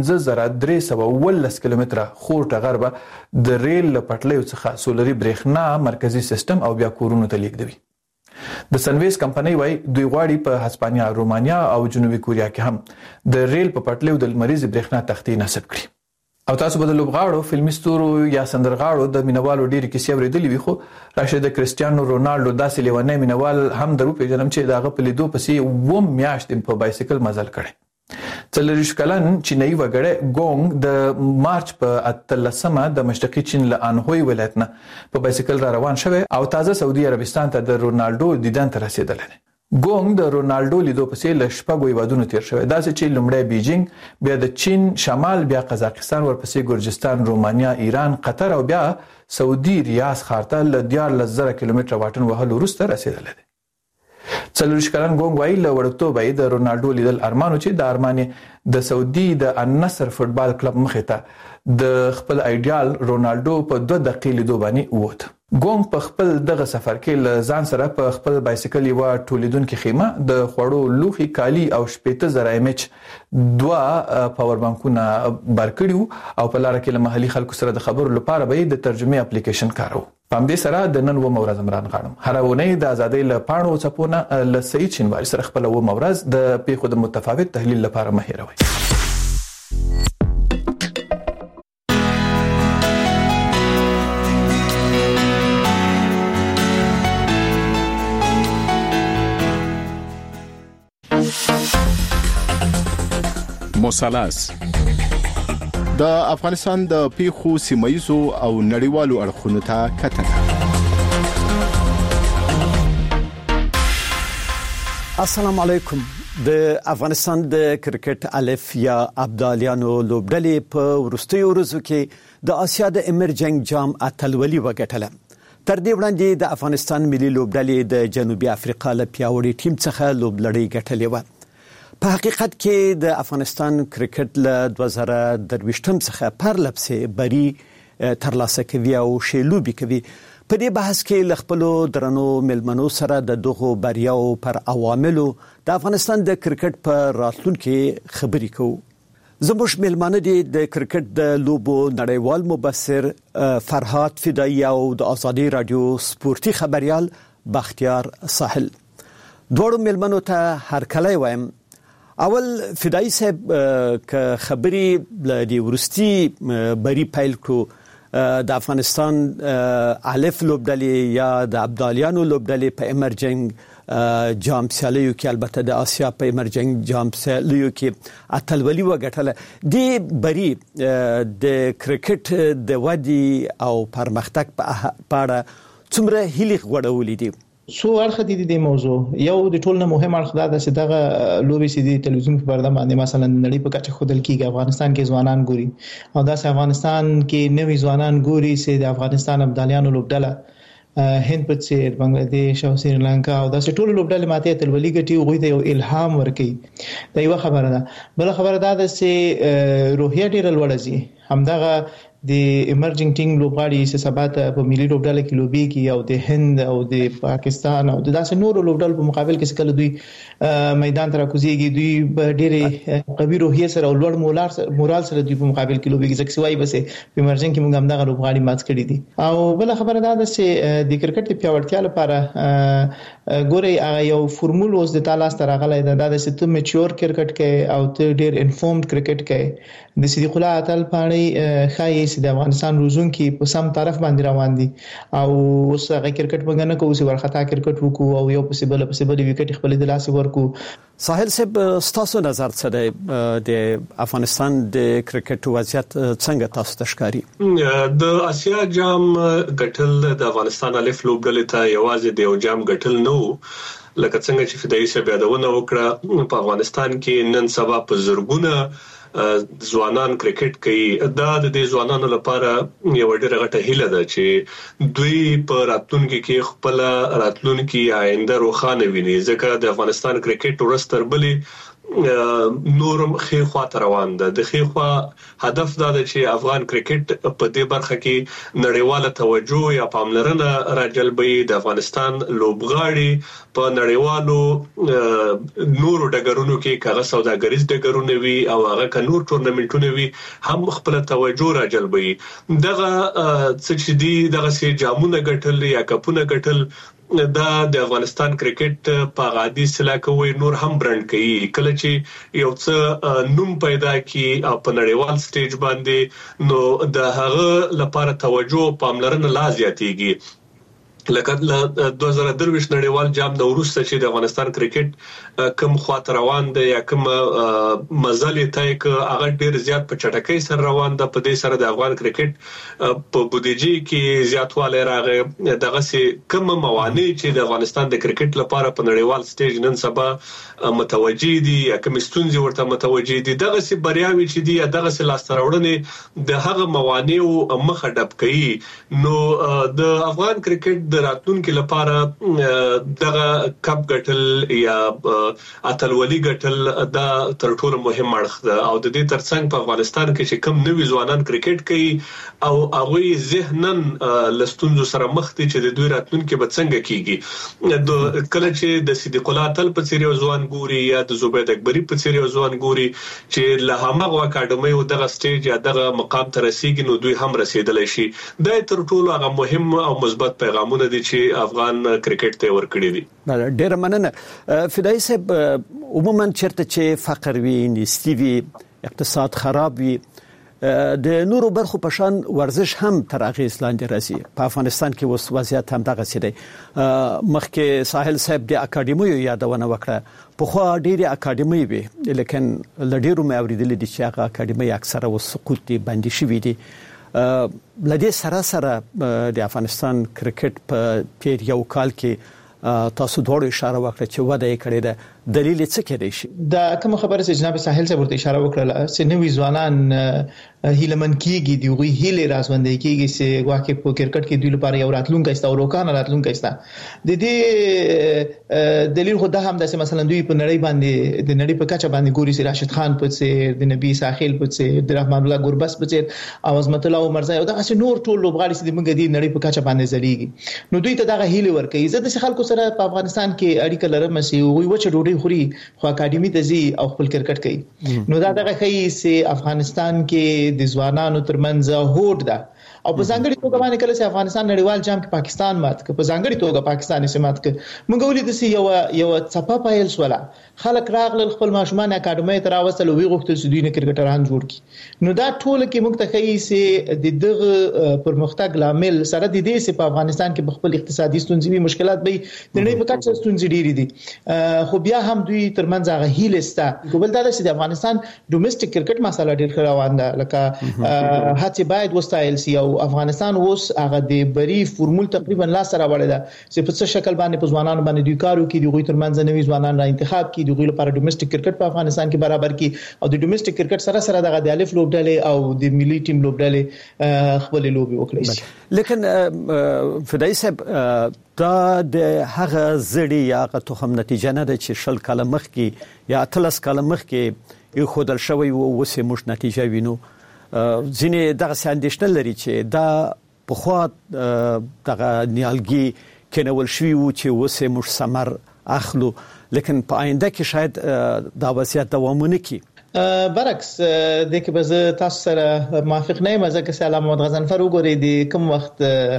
15312 کیلومتره خورټه غربه د ریل پټلیو څخه سولري برېښنا مرکزی سیستم او بیا کورونو ته لیږدوي. د سنویس کمپنۍ وايي دوی غواړي په هسپانیا، رومانیا او جنوبي کوریا کې هم د ریل په پټلیو د لمریزي برېښنا تختې نصب کړي. او تاسو به د لوبغاړو فلمي ستورو یا سندرغاړو د مینوالو ډېری کیسې اورېدلې وي خو راشه د کریسټیانو رونالډو داسې لیونی مینوال هم درو پیژنم چې داغه په لیدو پسې و میاشتې په بایسیکل مزل کړي. 40 کلن چینایي وګړی ګونګ د مارچ په 13مه د مشرقي چین له انهوی ولایت نه په بایسیکل را روان شوی او تازه سعودي عربستان ته د رونالډو دیدن ته رسیدلی. ګونګ د رونالډو لیدو پسې له شپږو هیوادونو تیر شوی داسې چې لومړی بیجینګ بیا د چین شمال بیا قزاقستان ورپسې ګرجستان، رومانیا، ایران، قطر او بیا سعودي ریاض ښار ته له 14000 کیلومتره واټن وهلو وروسته رسیدلی دی. 40 کلن ګونګ وايي له وړکتوبه د رونالډو لیدل ارمانو چې د ارمان د سعودي د النصر فوټبال کلب مخې ته د خپل ایډیال رونالډو په 2 دقیقې لیدو باندې ووت. ګونګ په خپل دغه سفر کې ل ځان سره په خپل بایسیکل یو ټولیدونکو خیمه د خوړو لوخي کالی او 70,000 ایمچ 2 پاور بانکونه برکړیو او په لار کې له محلي خلکو سره د خبرو لپاره به د ترجمه اپلیکیشن کارو. پام دې سره د نن و مورز عمران غاړم هر ونې د ازادۍ له پاڼو چپونه له سید شینواری سره خپل و مورز د پیښو د متفاوت تحلیل لپاره مهیروي. مثلث د افغانستان د پیښو سیمایزو او نړیوالو اړخونو ته کتنه. السلام علیکم. د افغانستان د کرکټ الف یا ابدالیانو لوبډلې په ورستیو ورځو کې د آسیا د ایمرجنګ جام اتلولي وګټله. تر دې وړاندې د افغانستان ملي لوبډلې د جنوبي افریقا له پیاوړي ټیم څخه لوبلړۍ ګټلې و. په حقیقت کې د افغانستان کرکټ له 2023 څخه پرلپسې بری ترلاسه کوي او شیلوبي کوي. په دې بحث کې ل خپل درنو ملمنو سره د دغه بریاو پر عواملو د افغانستان د کرکټ په راتلونکو خبرې کوو. زموږ ملمانه دي د کرکټ د لوبو نړیوال مبصر فرهاد فدایی او د ازادي رادیو سپورتي خبريال بختیار ساحل. دوړو ملمنو ته هر کله وایم. اول فدایی صاحب ک خبري د ورستي بری پیل کو د افغانستان الف لوبډلې یا د ابدالیانو لوبډلې په ایمرجنګ جام سیالیو کې البته د آسیا په ایمرجنګ جام سیالیو کې اتلولي وګټله. دی بری د کرکټ د ودی او پرمختګ په اړه څومره هیلې غوړولې دي؟ سو اړخ دي د موضوع یو د ټولنه مهم اړخ دا چې دغه لوبي سي د تلویزیون په پرده باندې مثلا نړۍ په کچه خودل کیږي. افغانستان کې ځوانان ګوري او دا چې افغانستان کې نوي ځوانان ګوري چې د افغانستان ابدالیانو لوبډله هند په څیر بنگلاديش او سریلانکا او دا چې ټول لوبډله ماته تلولي ګټي او غوي ته یو الهام ورکړي. دا یو خبره ده. بل خبره دا ده چې روحیه ډیره لوړه زی همدغه د ایمرجنګ ټیم لوبغاړي چې سبات په ملي لوبډله کې لوبيږي او د هند او د پاکستان او د داسې نورو لوبډلو په مقابل کې کله دوی میدان ته راکوزيږي. دوی ډېر قوي روحیه سره او لوړ مورال سره دوی په مقابل کې لوبيږي. ځکه سوای بس په ایمرجنګ کې موږ هم دغه لوبغاړي مات کړی دي. او بل خبره دا ده چې د کرکټ په پیاوړتیا لپاره ګوري هغه یو فورمول اوس د تالاس تر غلې ده چې ته میچور کرکټ کې او ته ډېر انفورمډ کرکټ کې د صدیق الله اتل پاڼي خایي د افغانستان روزونکي په سم طرف باندې روان دي او اوس هغه کرکټ بغنه کوي چې ورختا کرکټ وکړو او یو پسیبل وکټ خپل د لاس ورکو. ساحل صاحب تاسو نظر څه دی د افغانستان د کرکټ وضعیت څنګه تاسو تشکاری؟ د آسیا جام ګټل د افغانستان الف لوبډلې ته یوازې د یو جام ګټل نو لکه څنګه چې فدایي صاحب یادونه وکړه په افغانستان کې نن سبا په زرګونه ځوانان کرکټ کوي. دا د دې ځوانانو لپاره یو ډېر غټه هیله ده چې دوی په راتلونکي کې خپل راتلونکي آینده روښانه ویني. ځکه د افغانستان کرکټ ورستر بلې نورم خیخوا روان ده. د خیخوا هدف دا ده چې افغان کرکټ په دې برخه کې نړیواله توجه یا پاملرنه راجلبوي. د افغانستان لوبغاړي په نړیوالو نورو ډګرونو کې کاغه سوداګریز ډګرونه وي او هغه نور ټورنمنټونه وي هم خپل توجه راجلبوي. دغه څه دي دغه سي جامونه ګټل یا کپونه ګټل دا د افغانستان کرکټ په غادي سلاکوي نور هم برند کوي. کله چې یو څه نوم پیدا کی په نړیوال سټیج باندې نو د هغه لپاره توجه پاملرنه لا زیاتېږي. لکه 2023 نړیوال جام د وروسته چې د افغانستان کرکټ کم خاطر روان دی یا کم مزل ته هغه ډیر زیات په چټکۍ سره روان ده. په دې سره د افغان کرکټ په بودیجې کې زیاتوالی راغی. دغه سي کم موانع چې د افغانستان د کرکټ لپاره په نړیوال سټیج نن سبا متوجي دي یا کم ستونزې ورته متوجي دي دغه سي بریاوي چې دي دغه سي لاستراوړنې د هغه موانع او مخه ډب کوي. نو د افغان کرکټ د راتلونکو لپاره دغه کپ ګټل یا اتلولي ګټل دا تر ټولو مهم اړخ ده او د دې ترڅنګ په افغانستان کې چې کم نوي ځوانان کرکټ کوي او هغه ذهنن لستونزو سره مخ دي چې د دوی راتلونکو به څنګه کیږي د کله چې د صدیق الله تل په څیر ځوان ګوري یا د زبید اکبری په څیر ځوان ګوري چې له هغه اکاډمي او دغه سټیج یا دغه مقام ته رسیدي نو دوی هم رسیدلی شي دا تر ټولو هغه مهم او مثبت پیغامونه دي چې افغان کرکټ ته ورکړي دي. ډیر مننه فدای صاحب. عموما چرته چې فقر وي نیستی وي اقتصاد خراب وي د نورو برخو په شان ورزش هم تر اغیز لاندې راځي. په افغانستان کې اوس وضعیت هم دغه سي دی. مخکې ساحل صاحب د اکاډمیو یادونه وکړه. په خو ډېری اکاډمي وي لیکن لډیرو مې اوریدل دي چې هغه اکاډمي اکثره وس سقوط دي باندې شوې دي. لدې سره د افغانستان کرکټ په تیر یو کال کې تاسو دوړو اشاره وکړه چې وده یې کړې ده. دلیل څه کېدای شي؟ دا کوم خبره چې جناب ساحل صاحب ورته اشاره وکړه چې نوې ځوانان هیلمن کیږي دی وی هیله راسوندې کیږي چې واکه په کرکټ کې دوی لپاره یو راتلونکي است او روکان راتلونکي است. د دې دلیل خو دا هم د مثلا دوی په نړۍ باندې د نړۍ په کچه باندې ګوري چې راشد خان په څیر د نبی ساحل په څیر د رحمان الله ګوربس په څیر او عظمت الله عمرزای او دا چې نور ټول لوبغاړي چې موږ د نړۍ په کچه باندې زړیږي نو دوی ته دغه هیله ورکوي. زه د خلکو سره په افغانستان کې اړیکه لرم چې وی وچه ډوډۍ خوري خو اکاډمي ته ځي او خپل کرکټ کوي نو دا دغه کوي چې افغانستان کې د ځوانانو ترمنځ هوډ ده او په ځانګړي توګه باندې کله چې افغانستان نړیوال جام کې پاکستان مات ک په ځانګړي توګه پاکستاني سمات ک موږ ولید چې یو صفه پایل سواله خلک راغل خپل ماشومان اکاډمي ته راوستل او وی غوښتل چې دوی نه کرکټران جوړ کړي نو دا ټول کې موږ ته کوي چې د دغه پرمختګ لامل سره د دې چې په افغانستان کې خپل اقتصادي ستونزې مشکلات به د نړۍ په کچه ستونزې ډېری دي خو بیا هم دوی ترمنځ هغه هیله ستا کوبل دا چې د افغانستان ډومېسټک کرکټ مسله ډېر روان ده لکه هڅه باید وستایل سي او افغانستان اوس هغه د بری فورمول تقریبا لا سره وړي ده چې په څه شکل باندې په ځوانانو باندې دوی کارو کې دوی ترمنځ نوي ځوانان را انتخاب کې دوی لپاره ډومېسټک کرکټ په افغانستان کې برابر کې او د ډومېسټک کرکټ سره دغه د الف لوبډلې او د ملي ټیم لوبډلې خپل لوبي وکړي. لیکن فدای صاحب دا د هغه زړی یا تخم نتیجه نه ده چې شل کاله مخ کې یا 13 کاله مخ کې یو خودل شوی او وسه مش نتیجه وینو. ځینې دغه ساندېشنل لري چې دا په خوا دغه نیالګي کېنول شوی وو چې وسه مش ثمر اخلو لیکن په آینده کې شاید دا وضعیت دوامونه کوي. برعکس د کې به تاسو سره موافق نه یم ځکه چې علامه محمد غضنفر وګوري د کوم وخت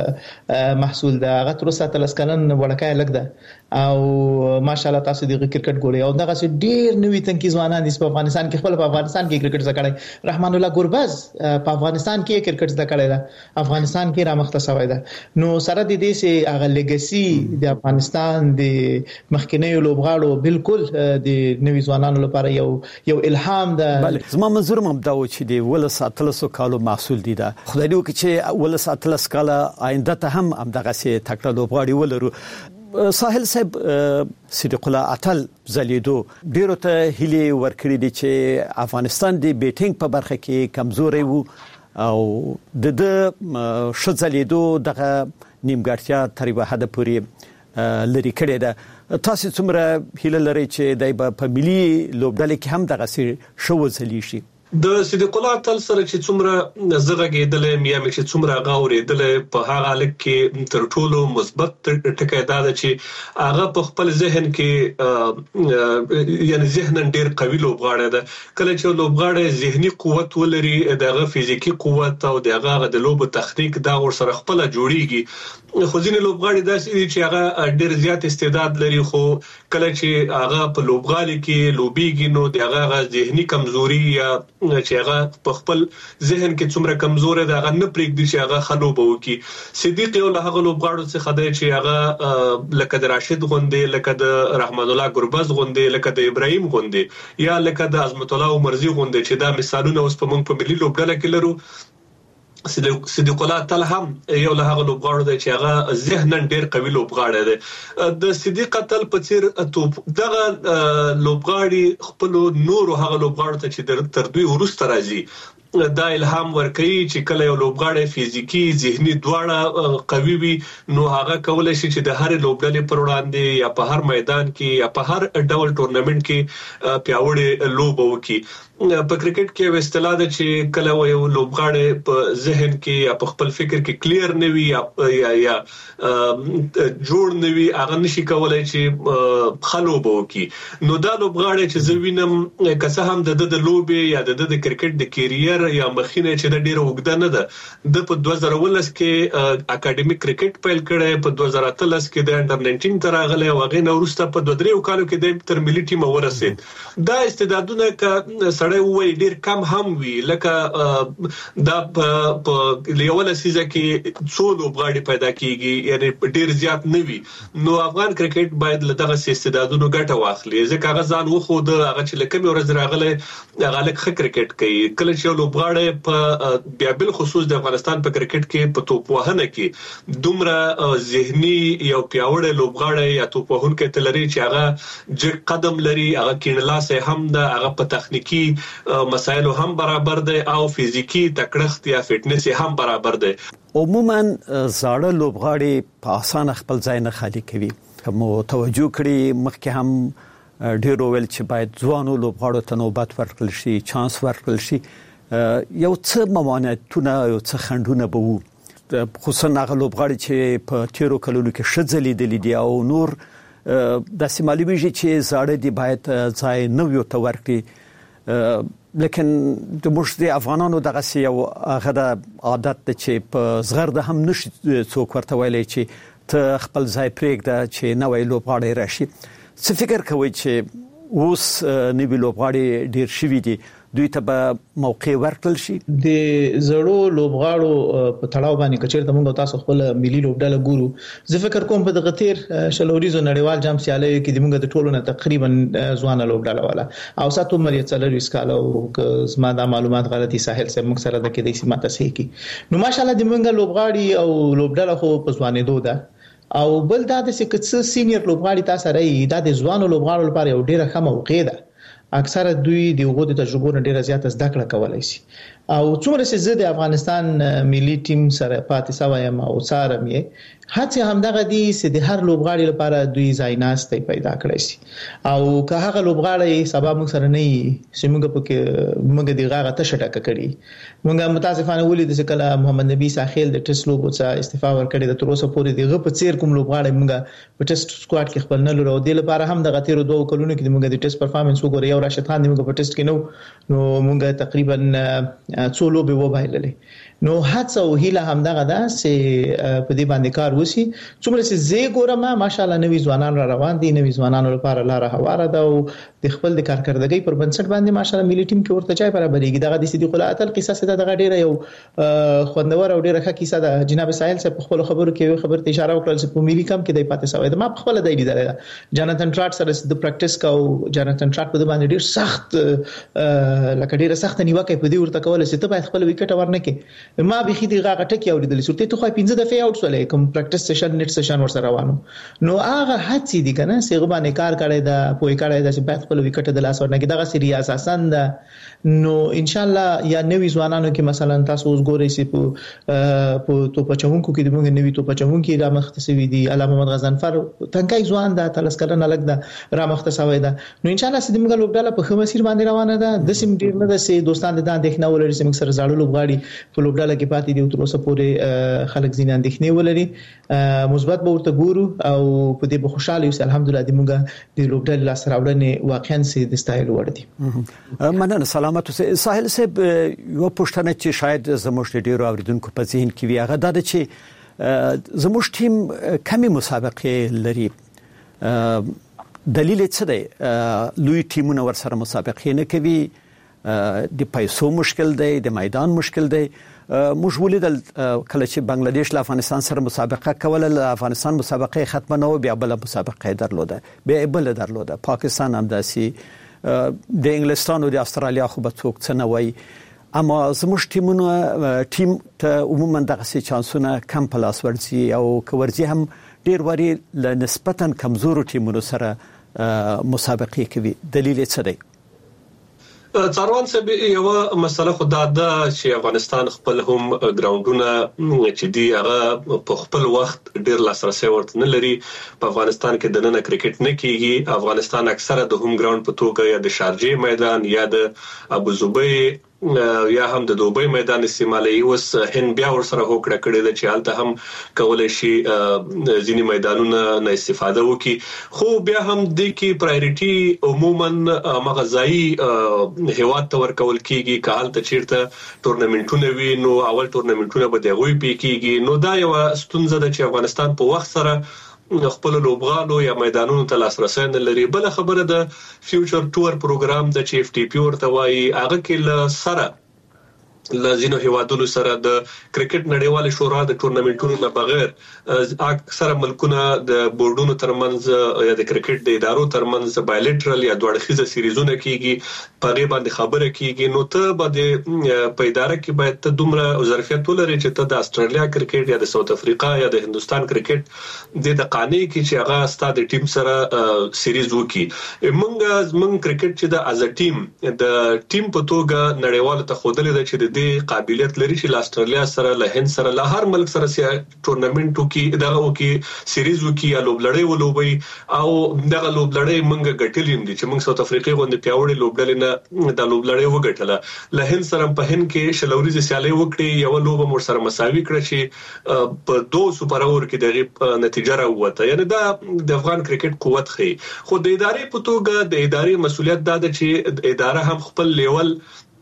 محصول دا غت روسه تلسکنن وړکای لګ ده او ماشاءالله تاسو د کرکټ ګوري او دغه ډیر نوې تنکي ځوانان د افغانستان کې خپل په افغانستان کې کرکټ زکړای رحمان الله ګوربز په افغانستان کې کرکټ زکړای ده افغانستان کې را مخته شوی ده نو سره د دې سه هغه لیګسي د افغانستان د مخکنی لوبغاړو بالکل د نوې ځوانانو لپاره یو الهام ده. بله زما منظور هم دا و چې د ولس اتلسو کالو محصول دي دا خدای دې وکړي چې ولس اتلس کاله آینده ته هم دغه سي تکړه لوبغاړي ولرو. ساحل صاحب صدیق الله اتل زلیدو ډیرو ته هلي ورکړي دي چې افغانستان د بیټینګ په برخه کې کمزوري وو او د شزلیدو دغه نیمګړتیا تر یوه حد پورې لري کړي ده. تاسو څومره هیله لرئ چې دای په ملي لوبډلې کې هم دغه شو ځلی شي؟ د صدیق الله تل سره چې څومره زغه کېدلې میا مې چې څومره غاورېدلې په هغه حالت کې تر ټولو مثبت ټکی دا ده چې هغه په خپل ذهن کې یعنی ذهن ډېر قوي لوبغاړی ده. کله چې لوبغاړی ذهني قوت ولري دغه فزیکی قوت او دغه د لوب تخنیک دا ور سره خپل جوړیږي. خو ځینې لوبغاړي داسې دي چې هغه ډېر زیات استعداد لري خو کله چې هغه په لوبغالي کې لوبيږي نو دغه ذهني کمزوري یا چې هغه په خپل ذهن کې څومره کمزور ده هغه نه پرېږدي چې هغه خلوب وکي. صدیق یو له هغه لوبغاړو څخه دی چې هغه لکه د راشد غوندې لکه د رحمان الله ګوربز غوندې لکه د ابراهيم غوندې یا لکه د عظمت الله عمرزي غوندې چې دا مثالونه اوس په موږ په ملي لوبډله کې لرو. صدیق الله تل هم یو له هغه لوبغاړو دی چې هغه ذهنن ډېر قوي لوبغاړی دی. د صدیق تل په څیر دغه لوبغاړي خپل نور هغه لوبغاړو ته چې تر دوی ورسته راځي دا الهام ورکړي چې کله یو لوبغاړی فزیکی ذهني دواړه قوي وي نو هغه کولای شي چې د هر لوبډلې پر وړاندې یا په هر میدان کې یا په هر ډول ټورنمنت کې پیاوړی لوب وکړي. په کرکټ کې یو اصطلاح ده چې کله یو لوبغاړی په ذهن کې یا په خپل فکر کې کلیر نه وي یا جوړ نه وي هغه نشي کولای چې خلوب وکړي. نو دا لوبغاړی چې زه وینم که څه هم د لوبې یا د کرکټ د کیریر یا مخینه چې د ډیره وګړه نه ده د په 2019 کې اکیډمیک کرکټ پیل کړي په 2013 کې د انډر 19 تر غلې او غي نو ورسته په 2-3 کالو کې د تر ملي ټیم ورسید. دا استعدادونه ک سړی وای ډیر کم هم وی لکه دا په لیول سیزه کې څو لوبغاړي پیدا کیږي یعنی ډیر زیات نه وي. نو افغان کرکټ باید له دغه استعدادونو ګټه واخلي ځکه هغه ځان وخو د هغه چې لکه ورځ راغله هغه لکه کرکټ کوي. کله چې لوبغاړي په بیا بل خصوص د افغانستان په کرکټ کې په توپ وهنه کې دومره ذهني یو پیاوړی لوبغاړی یا توپ وهونکی تلري چې هغه جګ قدم لري هغه کینلاسه هم ده هغه په تخنیکی مسایلو هم برابر دی او فزیکی تکړښت یا فټنس هم برابر دی. عموما زاړه لوبغاړي په اسانه خپل ځای نه خالی کوي. کوم توجه کړي مخکې هم ډیرو ویل چې باید ځوانو لوبغاړو ته نوبت ورکړل شي چانس ورکړل شي. یو څه ممانعتونه یو څه خنډونه به وو خصوصا هغه لوبغاړي چې په تیرو کلونو کې شځلې دي دي او نور د سیمالویږي چې زاړه دي باید ځای نویو ته ورکړي. لیکن د مشر افغانانو دغه یو هغه د عادت د چې په زغرد هم نشي څوک ورته ویلي چې ته خپل ځای پرېږده چې نوې لوبغاړي راشي. څه فکر کوي چې اوس نوې لوبغاړي ډیر شوي دي دوی ته به موقع ورکړل شي؟ د زړو لوبغاړو په تړاو باندې کچېر ته موږ تاسو خپل ملي لوبډله ګورو. زه فکر کوم په دغه تیر شلوريزو نړیوال جام سیالي کې د موږ د ټولو نه تقریبا ځوان لوبډله والا او ساتو مریه څلور اسکاله او زما د معلومات غلطي ساحل سره موږ سره د کې د سیمه تاسو کې نو ماشالله د موږ لوبغاړي او لوبډله خو په ځوانېدو ده او بل دا د څه سینیئر لوبغاړي تاسو راي دا د ځوانو لوبغاړو لپاره یو ډیره ښه موقع ده. اکثره دوی د وګړو د تجربو نه ډیره زیاته زده کړه کولای شي او څومره چې زه د افغانستان ملي ټیم سره پاتې سوایم او سارم یې هڅه همدغه دي چې د هر لوبغاړي لپاره دوی ځای ناستې پیدا کړی شي او که هغه لوبغاړي سبب موږ سره نه وي چې موږ د غاغه تشټه کړی موږ متاسفانه ولید چې کله محمد نبی ساحل د ټیسټ لوبو څخه استعفا ورکړي د تر اوسه پورې دغه په څیر کوم لوبغاړي موږ په ټیسټ سکواډ کې خپل نه لرو د لپاره هم د غتیرو دوه کلونو کې موږ د ټیسټ پرفارمنس وګورئ او راشد خان موږ په ټیسټ کې نو موږ تقریبا څو لوبې وبایللې. نو هڅه او هیله همدغه ده چې په دې باندې کار وشي. څومره چې زه ګورم ماشالله نوې ځوانان را روان دي نوې ځوانانو لپاره لار هواره ده او د خپل د کارکردګۍ پر بنسټ باندې ماشالله ملي ټیم کې ورته ځای برابرېږي. دغه د صدیق الله اتل قصه ده دغه ډیره یو خوندور او ډیره ښه کیسه ده. جناب ساحل صاحب په خپل خبرو کې خبر ته اشاره وکړه چې په ملي کم کې د پاتې سوی ده ما په خپل د لیدل جاناتن ټراټ سره د پریکټیس کو جاناتن ټراټ په باندې ډیر سخت لکه ډیره سخت نیوکه په دې ورته کوله چې ته باید خپل وکټ ورنکې ما به خې دغه ټکی اوریدل سورته ته خو 15 دفعه اوټ ولې کوم پریکټیس سیشن نیټ سیشن ور سره روانو نو هغه هڅې دي کنه چې غوښنه کار کړي دا پوي کړي دا چې باید خپل وکټ د لاس ورنکې دغه سری اساسا نو ان شاء الله یا نوې ځوانانو کې مثلا تاسو اوس ګورئ چې په تو پچونکو کې د موږ نوې تو پچونکو را مختصوي دي علامه محمد غزنفر تنکای ځوان دا تلسکل نه لګ دا را مختصوي دا نو ان شاء الله سید موږ لوبډاله په خمسیر باندې روانه ده د سیم ډیر نه ده چې دوستان د اندېښنه ولري چې موږ سره زاړه لوبغاړي په لوبډاله کې پاتې دي تر اوسه پورې خلک ځین اندېښنې ولري مثبت به ورته ګورو او په دې به خوشاله یو الحمدلله د موږ د لوبډاله لاس راوړنې واقعا سي د ستایل وړ دي. مننه سلامت ساحل صاحب یو پښتنه چې شاید زموږ ډیرو اوریدونکو په ذهن کې وي هغه دا چې زموږ ټیم کمی مسابقه لري دلیل څه دی لوی ټیمونه ورسره مسابقه نه کوي د پیسو مشکل دی د میدان مشکل دی موږ ولیدل کله چې بنگلاديش له افغانستان سره مسابقه کوله له افغانستان مسابقه ختمه نه و بیا بل مسابقه درلوده بیا بل درلوده پاکستان هم داسي د انګلستان او د استرالیا خو به څوک څه نه وای اما زموږ ټیم ته عموما دغه چانسونه کم پلاس ورزي او کورزي هم ډیر وری له نسبتا کمزورو ټیمونو سره مسابقه کوي دلیل څه دی؟ څاروان صاحب یو مسله خدا ده چې افغانستان خپل هم ګراوندونه چې دی هغه په خپل وخت ډیر لاسرسي ورته نه لري. په افغانستان کې د نن کرکټ نه کیږي. افغانستان اکثره د هوم ګراوند په توګه یا د شارجه میدان یا د ابوظبي یا هم د دوبۍ میدان استعمالي. اوس هند بیا ورسره هوکړه کړې ده چې حالت هم کولای شي ځینی میدانونه نه استفاده وکړي. خو بیا هم د کې پرایورټي عموما مغزایی هیواد ته ورکول کیږي. کال ته چیرته ټورنمنټونه وي نو اول ټورنمنټونه به دغوی پی کیږي. نو دا یو ستونزه ده چې افغانستان په وخت سره خپل لوبغالو یا میدانونو ته لاسرسي نه لري. بل خبره د فیوچر ټور پروګرام د چیف ټي پی ورته وایي هغه کې ل سره لازینو هیوادونو سره د کرکټ نړیوال شورا د ټورنمنټونو نه بغیر اکثره ملکونه د بورډونو ترمنځ یا د کرکټ د ادارو ترمنځ بایلیټرل یا دوه اړخیزه سیریزونه کیږي. په غیبه باندې خبره کیږي. نو ته باندې په اداره کې باید ته دومره ظرفیت ولري چې ته د استرالیا کرکټ یا د ساوث افریقا یا د هندستان کرکټ د قانې کې چې هغه ستاد ټیم سره سیریز وکي. موږ کرکټ چې د از ټیم د ټیم په توګه نړیوال ته خودلې ده چې د قابلیت لري چې استرالیا سره له هند سره له هر ملک سره ټورنمنټ وکي دغه وکي سیریز وکي یا لوبلړۍ ولوبي او دغه لوبلړۍ موږ ګټلې دي چې موږ ساوث افریقا غوندې پیاوړې لوبډلې نه د لوبلړۍ وګټله. له هند سره په هند کې شلوريزه سیالي وکړي یو لوب مر سره مساوي کړ چې په 2 سوپر اور کې دغه نتیجه راوته. یعنی دا د افغان کرکټ قوت خي. خو د ادارې په توګه د ادارې مسولیت دا ده چې اداره هم خپل لیول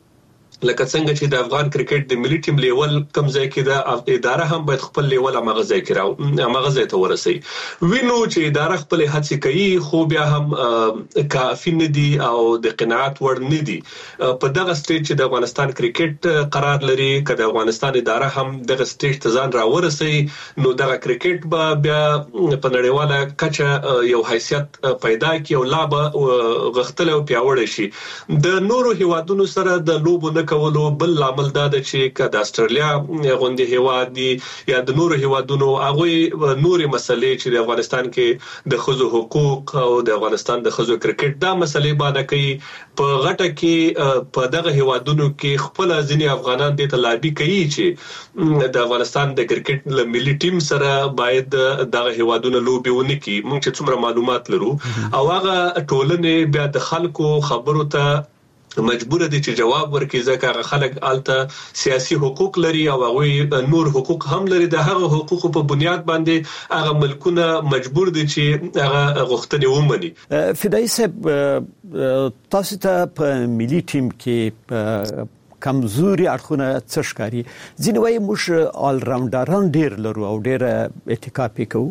لکه څنګه چې د افغان کرکټ د ملي ټیم لیول کم ځای کې د اداره هم باید خپل لیول هغه ځای کې راو هغه ځای ته ورسي. وینو چې اداره خپل هڅې کوي خو بیا هم کافي نه دي او د قناعت وړ نه دي. په دغه سټیج چې د افغانستان کرکټ قرار لري کله د افغانستان اداره هم دغه سټیج ته ځان راورسي نو دغه کرکټ به بیا په نړیواله کچه یو حیثیت پیدا کړي او لا به غختل او پیاوړی شي. د نورو هیوادونو سره د لوبو نه کولو بل عامل دا ده چې کله استرالیا غوندي هیواد دي یا د نورو هیوادونو هغه نوري مسلې چې د افغانستان کې د خزو حقوق او د افغانستان د خزو کرکټ دا مسلې باندې کوي په غټه کې په دغه هیوادونو کې خپل ځینی افغانان د تلابي کوي چې د افغانستان د کرکټ له ملي ټیم سره باید دغه هیوادونو لوبي ونی کی. موږ چې څومره معلومات لرو او هغه ټولنې بیا د خلکو خبرو ته مجبور دي چې جواب ورکړي ځکه خلک آلته سیاسي حقوق لري او هغه نور حقوق هم لري. د هغه حقوقو په بنیاد باندې هغه ملکونه مجبور دي چې هغه غوښتنې ومني. فدای صاحب تاسو ته په ملي ټیم کې کمزوري اړخونه څه ښکاري؟ ځینې وایي موږ آل راونډران ډیر لرو او ډیر اتکا کوو.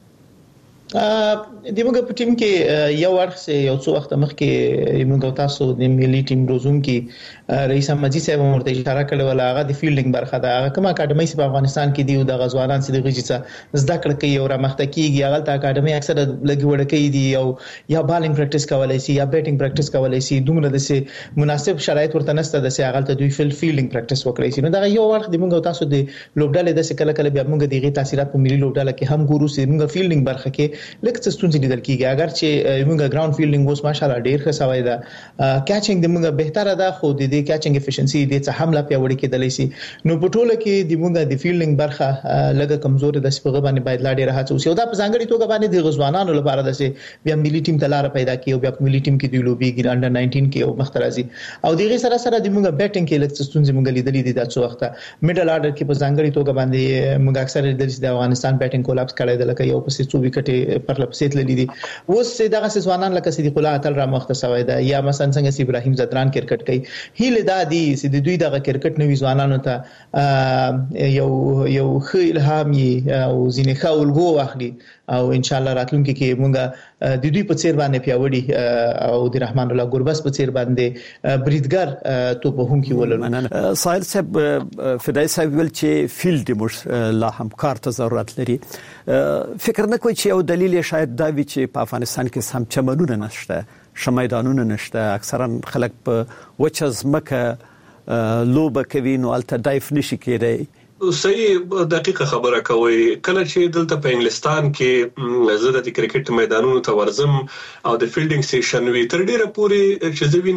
د موږ په ټیم کې یو ورخه یو څو وخت مخکې موږ تاسو د ملي ټیم روزون کې رئیس احمدی صاحب ورته اشاره کړې ولا هغه د فیلډینګ برخه ده. هغه کومه اکیډمي په افغانستان کې دی او د غزوالان سره د غږی زده کړه کوي او رامخته کیږي. هغه ته اکیډمي اکثره لګي وړ کوي دی او یا بالینګ پریکټیس کولای شي یا بیټینګ پریکټیس کولای شي. دومره د سه مناسب شرایط ورته نشته د سه هغه ته دوی فیلډینګ پریکټیس وکړي شي. نو دا یو ورخه د موږ تاسو د لوبډاله د سه کله کله بیا موږ دغه تاثیرات په ملي لوبډاله کې هم ګورو چې موږ فیلډینګ برخه کې لکه ستونزې لیدل کیږي. اگر چې موږ ګراوند فیلډینګ اوس ماشاالله ډیر ښه سوي ده. کیچینګ د موږ بهتره ده خو د دې کیچینګ افیشنسي د څه حمله پیوړی کېدلی شي. نو په ټوله کې د موږ د فیلډینګ برخه لږه کمزوري ده. سپغه باندې باید لا ډیر هڅه وشي او دا په ځانګړي توګه باندې د غزوانانو لپاره ده بیا ملي ټیم ته لار پیدا کړي او بیا ملي ټیم کې د لوبي انډر 19 کې او مخترازي او دغه سره سره د موږ بیټینګ کې لکه ستونزې موږ لیدلې دي د څو وخت میډل آرډر کې په ځانګړي توګه باندې موږ اکثر د افغانستان بیټینګ کولاپس کړی دی لکه یو پسې څو وکټې پر لپسیت لیدلې دي. اوس دغه ځوانان لکه صدیق الله اتل را مخته سوي ده یا مثلا څنګه ابراهيم زدران کرکټ کوي. هیله دا دي چې د دوی دغه کرکټ نوې ځوانانو ته یو ښه الهام او ځینې ښه الګو واخلي او ان شاء الله راتلونکي کې موږ د دوی په څیر باندې پیاوړي او د رحمان الله ګوربس په څیر باندې بریدګر توپ هم کې ولرو. سایل صاحب فدای صاحب ول چې فیلډ مش لا هم کار ته ضرورت لري. فکر نه کوي چې یو دلیل شاید دا وي چې په افغانستان کې سم چمنونه نشته، شمایدانونه نشته، اکثرا خلک په وچز مکه لوبه کوي نو الته دایف نشي کېدای. صحیح دقیقه خبره کوي. کله چې دلته په انګلستان کې زه د کرکټ میدانونو ته ورزم او د فیلډینګ سیشن وی تر ډیره پورې چې زه وینم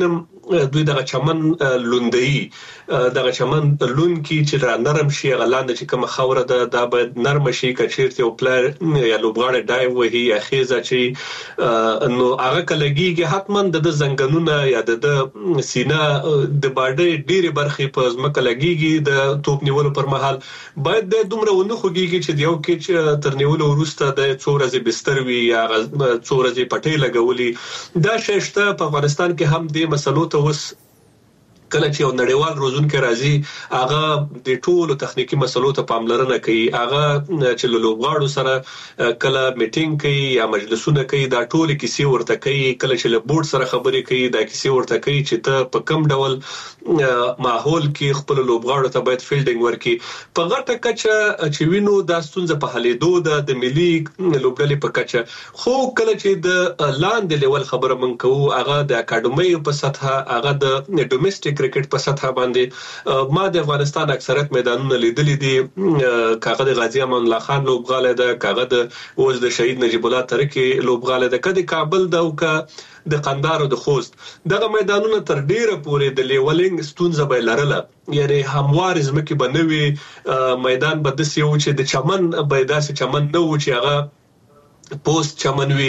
دوی دغه چمن لوندي دغه چمن لون کی چې را نرم شي غلاند چې کوم خوره ده دا به نرم شي کچیرته او پلار یا لوبغاړي ډای وهي یا خيزه چې نو هغه کلهږي حتما د زنګنونه یا د سینه د باډي ډيري برخي په ځمکه لګيږي د توپ نیولو پر مهال باید د دومره ونه خوږيږي چې دیو کې تر نیولو وروسته د څورځي بستر وي یا څورځي پټي لګولي دا ششته په افغانستان کې هم د مسلو ته وس کله چې یو نړیوال روزونکو راځي هغه د ټولو تخنیکی مسلو ته پاملرنه کوي هغه چې لوبغاړو سره کله میټینګ کوي یا مجلسونه کوي دا ټول کیسې ورته کوي کله چې له بورډ سره خبرې کوي دا کیسې ورته کوي چې ته په کم ډول ماحول کې خپل لوبغاړو ته باید فیلډینګ ورکړي په غټه کچه چې وینو دا ستونزه په حلېدو د ملي لوبډلې په کچه خو کله چې د لاندې لیول خبره من کوو هغه د اکیډمي په سطح هغه د ډومېسټک کرکټ په سطح باندې ما د افغانستان اکثریت میدانونه لیدلې دي کاغه د غازی امان الله خان لوبغاله ده کاغه د اوس د شهید نجیب الله ترکی لوبغاله ده کدي کابل ده او د قندهار او د خوست دغه میدانونه تر ډیره پورې د لیولینګ ستونزه به لرله یعنی هموار زمکه بنوي میدان به د سیو چې د چمن به داسې چمن نه و چې هغه پوسټ چمنوي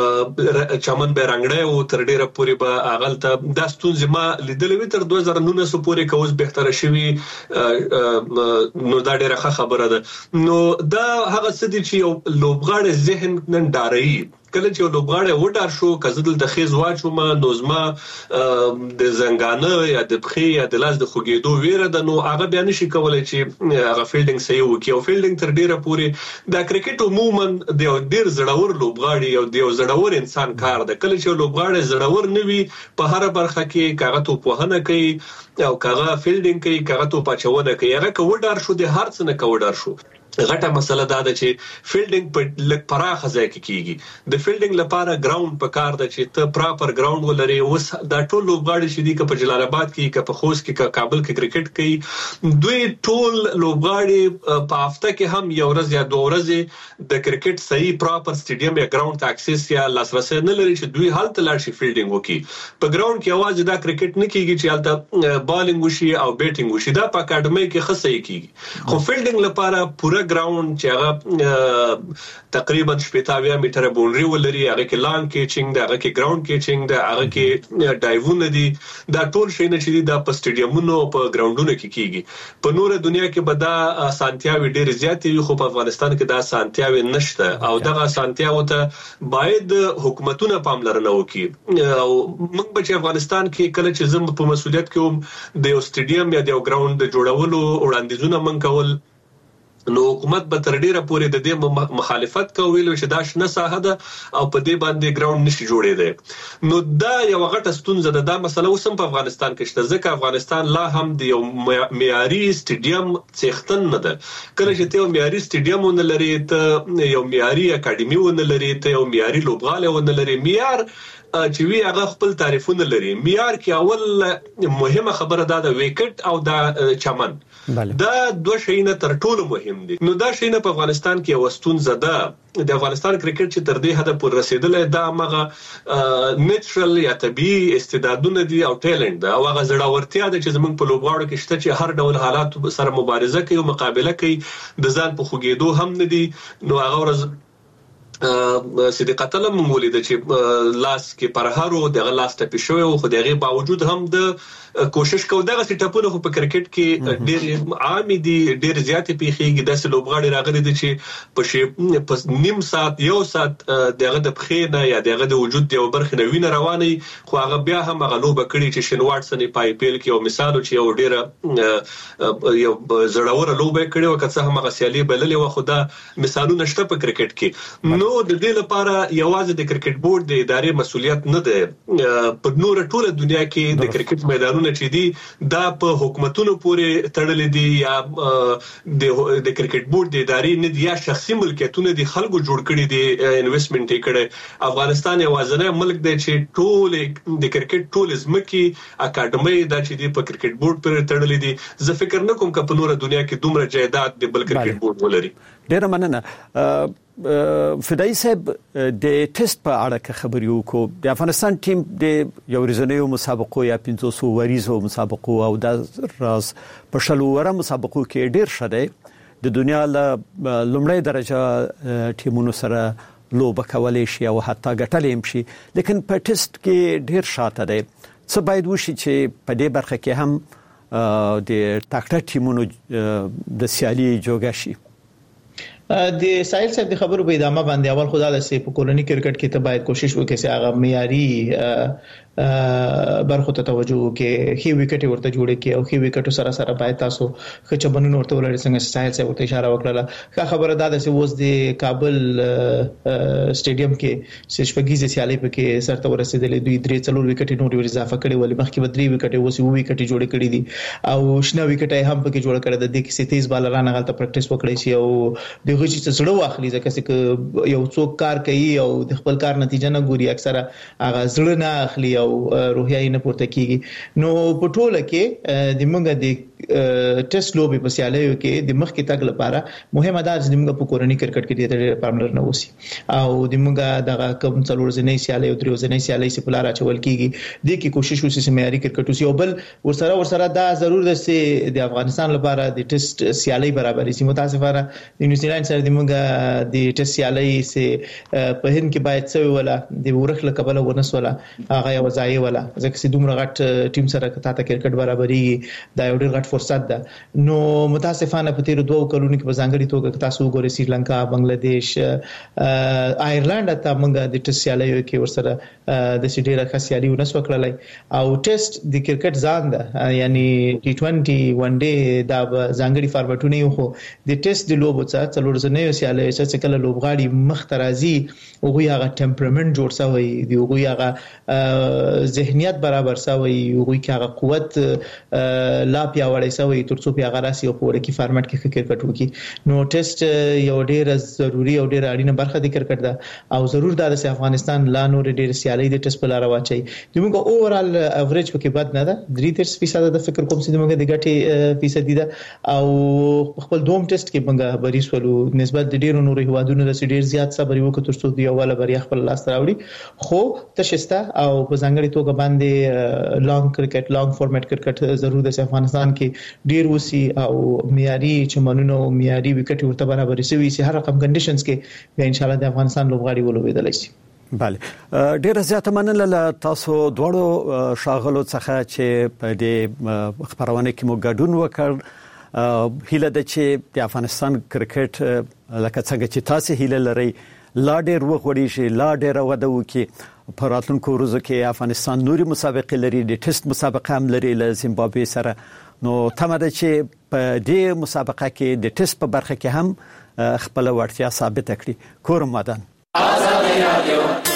چمن به رنگړې او تر ډیره پورې به اغلته د ستونزې ما لیدلې تر 2019 پورې کوز بهتره شوي نو دا ډیره خبره ده نو دا هغه څه دي چې یو لوبغاړي ذهن نن ډاري کله چې لوبغاړي وډار شو کزدل د خیز واچو ما نوزما د زنګانه یا د بخي یا د لاس د خوګېدو ویره د نو هغه بیان شي کولای چې هغه فیلډینګ صحیح وکړي او فیلډینګ تر ډیره پورې د کرکټ عموما د ډیر زړور لوبغاړي او د زړور انسان کار ده کله چې لوبغاړي زړور نوي په هر برخه کې کاغه تو پوهنه کوي او کاغه فیلډینګ کوي کاغه تو پچونه کوي هغه کوډار شو د هر څه نه کوډار شو غټه مسله دا ده چې فیلډینګ په لک پراخه ځای کې کیږي د فیلډینګ لپاره ګراوند په کار ده چې ته پراپر ګراوند ولري اوس دا ټول لوبغاړي چې دي که په جلال آباد کې که په خوست کې که کابل کې کرکټ کوي دوی ټول لوبغاړي په هفته کې هم یو ورځ یا دوه ورځې د کرکټ صحیح پراپر سټیډیم یا ګراوند ته اکسس یا لاسرسي نه لري چې دوی هلته لاړ شي فیلډینګ وکړي په ګراوند کې اواز دا کرکټ نه کیږي چې هلته بالینګ وشي او بیټینګ وشي دا په اکیډمي کې خصه کیږي خو فیلډینګ لپاره پورا ګراوند چې هغه تقریبا 70 میټره باونډري ولري هغه کې لان کیچینګ دا هغه کې ګراوند کیچینګ دا هغه کې ډایوونه دي دا ټول شي نه چې دا په سټیډیمونو او په ګراوندونو کې کیږي په نور دنیا کې به دا سانتیاوي ډېر زیات وي خو په افغانستان کې دا سانتیاوي نشته او دغه سانتیاو ته باید حکومتونه پاملرنه وکړي او موږ به چې افغانستان کې کله چې زم په مسولیت کې د یو سټیډیم یا د یو ګراوند جوړولو وړاندیزونه من کول نو حکومت به تر ډیره پورې د دې مخالفت کوي چې دا شنه ساحه ده او په دې باندې ګراوند نشي جوړېدل نو دا یو غټه ستونزه ده دا مسله اوس هم په افغانستان کې شته ځکه افغانستان لا هم د یو معیاري سټیډیم څښتن نه ده کله چې ته یو معیاري سټیډیم ونه لري ته یو معیاري اکیډمي ونه لري ته یو معیاري لوبغاله ونه لري معیار چې وی هغه خپل تعریفونه لري معیار کې اول مهمه خبره ده ویکټ او د چمن دا دوه شیونه تر ټولو مهم دي نو دا شیونه په افغانستان کې وستون زده د افغانستان کرکټ چې تر دې حد پورې رسیدلې دا مغه نیچرل یا طبيعي استعدادونه دي او ټیلنت دا او هغه زړورتیا ده چې زمونږ په لوبغاړو کې شته چې هر ډول حالات سره مبارزه کوي او مقابله کوي د ځان په خوګېدو هم نه دي نو هغه ورځ صدقه الله مولید چې لاس کې پرهارو دغه لاس ته پښوي او خو دغه باوجود هم د کوشش کوي دغه سټاپونه په کرکټ کې ډېر عام دي ډېر زیات پیخيږي د لوبغاړي راغلي دي چې په نیم ساعت یو ساعت دغه د پخینه یا دغه د وجود دی برخه نوینه رواني خو هغه بیا هم غلوبه کړی چې شین واټسن په IPL کې یو مثال چې یو ډېر یو زړور لوبه کړی او که هم غسیالي بللې و خدا مثالونه شته په کرکټ کې نو د دې لپاره یوازې د کرکټ بورډ د ادارې مسولیت نه ده په نور ټوله دنیا کې د کرکټ میدانونه چې دي دا په حکومتونو پورې تړلې دي یا د کرکټ بورډ د ادارې نه دي یا شخصي ملکیتونه دي خلکو جوړ کړي دي انویسټمنټ یې کړي افغانستان یوازینی ملک دی چې ټول د کرکټ ټول ځمکې اکیډمي دا چې دی په کرکټ بورډ پورې تړلې دي زه فکر نه کوم چې په نور دنیا کې دومره جایداد د بل کرکټ بورډ ولري ډېر مننه فدای صاحب د ټیسټ په اړه خبرې وکړو. د افغانستان ټیم د یو ورځنیو مسابقو یا 500 وریزو مسابقو او د راز په شلوره مسابقو کې ډیر شته د دنیا له لومړی درجه ټیمونو سره لوبه کولای شي او حتی ګټلې هم شي، لیکن په ټیسټ کې ډیر شاته دی. څه باید وشي چې په دې برخه کې هم د تاکړه ټیمونو د سیالي جوړه شي؟ د سایل صاحب د خبرو په ادامه باندې اول خدای له سي په کولونی کرکټ کې ته باید کوشش وکړي چې هغه معیاري برخو ته توجه وکړي، هي وکټ ورته جوړ کړي او هي وکټ سره سره باید تاسو خچبنون ورته ولري. څنګه سایل صاحب ورته اشاره وکړه خبره دا ده چې اوس د کابل سټیډیم کې شپږیزه سیالي پکې سرته ورسېدلې، دوی 3 وکټ نور ور اضافه کړي، ولې مخکې به 3 وکټ اوس 2 وکټ جوړ کړي دي او شنه وکټ هم پکې جوړ کړي د دې کې 30 بالران غلطه پریکټیس وکړي شي او دغه چې څړو واخلي ځکه چې یو څوک کار کوي او د خپل کار نتیجه نه ګوري، اکثره هغه زړه نه اخلي او روحیه نه پورته کیږي. نو په ټوله کې د موږ د ټیسټ لوبي په سیالیو کې د مخ کې تګ لپاره مهمه ده چې موږ په کورنۍ کرکټ کې د پاملرنه وسی او د موږ دغه کوم څلور ځنې سیالیو درو ځنې سیالي چې په لار اچول کیږي د کې کوشش وسی چې معیاري کرکټ وسی او بل ورسره دا ضرور ده چې د افغانستان لپاره د ټیسټ سیالي برابرې سي. متاسفانه د نیوزیلند سره د موږ د ټیسټ سیالي چې په هند کې باید څه ولا د ورخله قبل ونسوله هغه یو ځای ولا ځکه چې دومره غټ ټیم سره کته کرکټ برابرۍ دا یو ډېر غټ فرصت ده. نو متاسفانه په تیر 2 کلونو کې په ځانګړي توګه تاسو وګورئ سریلانکا، بنگلاديش، آیرلند ته موږ د ټیسټ سیالیو کې ورسره د سیډیره خاصیالي ونس وکړلای او ټیسټ د کرکټ ځان ده، یعنی T20 ون ډے دا ځانګړي فارمټونه یو خو د ټیسټ د لوبو څخه څلور ځنې سیالي چې کله لوبغاړي مخترازي او هغه ټمپرامنت جوړ شوی دی او هغه ذهنیت برابر شوی او هغه قوت لا پیاوړی شوی ترڅو په هغه راسي او په ورکی فارمټ کې کرکټ وکړي. نو ټیسټ یو ډېر ضروری او ډېر اړینه برخه د کرکټ ده او ضرور دا چې افغانستان لا نور ډېر سیالي د ټیسټ په لار واچي. دموږ اوورال اوریج پکې بد نه ده، 3% د فکر کوم چې دموږ د ګټي فیصد ده او خپل دوم ټیسټ کې موږ بریس ولو نسبت د ډېرو نورو هوادونو د ډېر زیات صبر وکړو ترڅو دی اوله بریا خپل لاس راوړي. خو تشسته او په ځانګړي توګه باندې لانګ کرکټ لانګ فارمټ کرکټ ضرور د افغانستان کې ډیر وسی او معیاري چمنونو معیاري وکټ ورته برابر شي چې هر رقم کنډیشنز کې به ان شاء الله د افغانستان لوبغاړي ولوبېدل شي. بله ډیر زیات مننه تاسو دوړو شاغلو څخه چې په دې خبرونه کې مو ګډون وکړ. هیله ده چې د افغانستان کرکټ لکه څنګه چې تاسو هیله لرئ لا ډیر وغوړي شي، لا ډیر وده وکړي. په راتلونکو ورځو کې افغانستان نوري مسابقې لري، د ټیسټ مسابقه هم لري له زیمبابوې سره. نو تمه ده چې په دې مسابقه کې د ټیسټ په برخه کې هم خپل وړتیا ثابت کړي. کورم مدن آزاد رادیو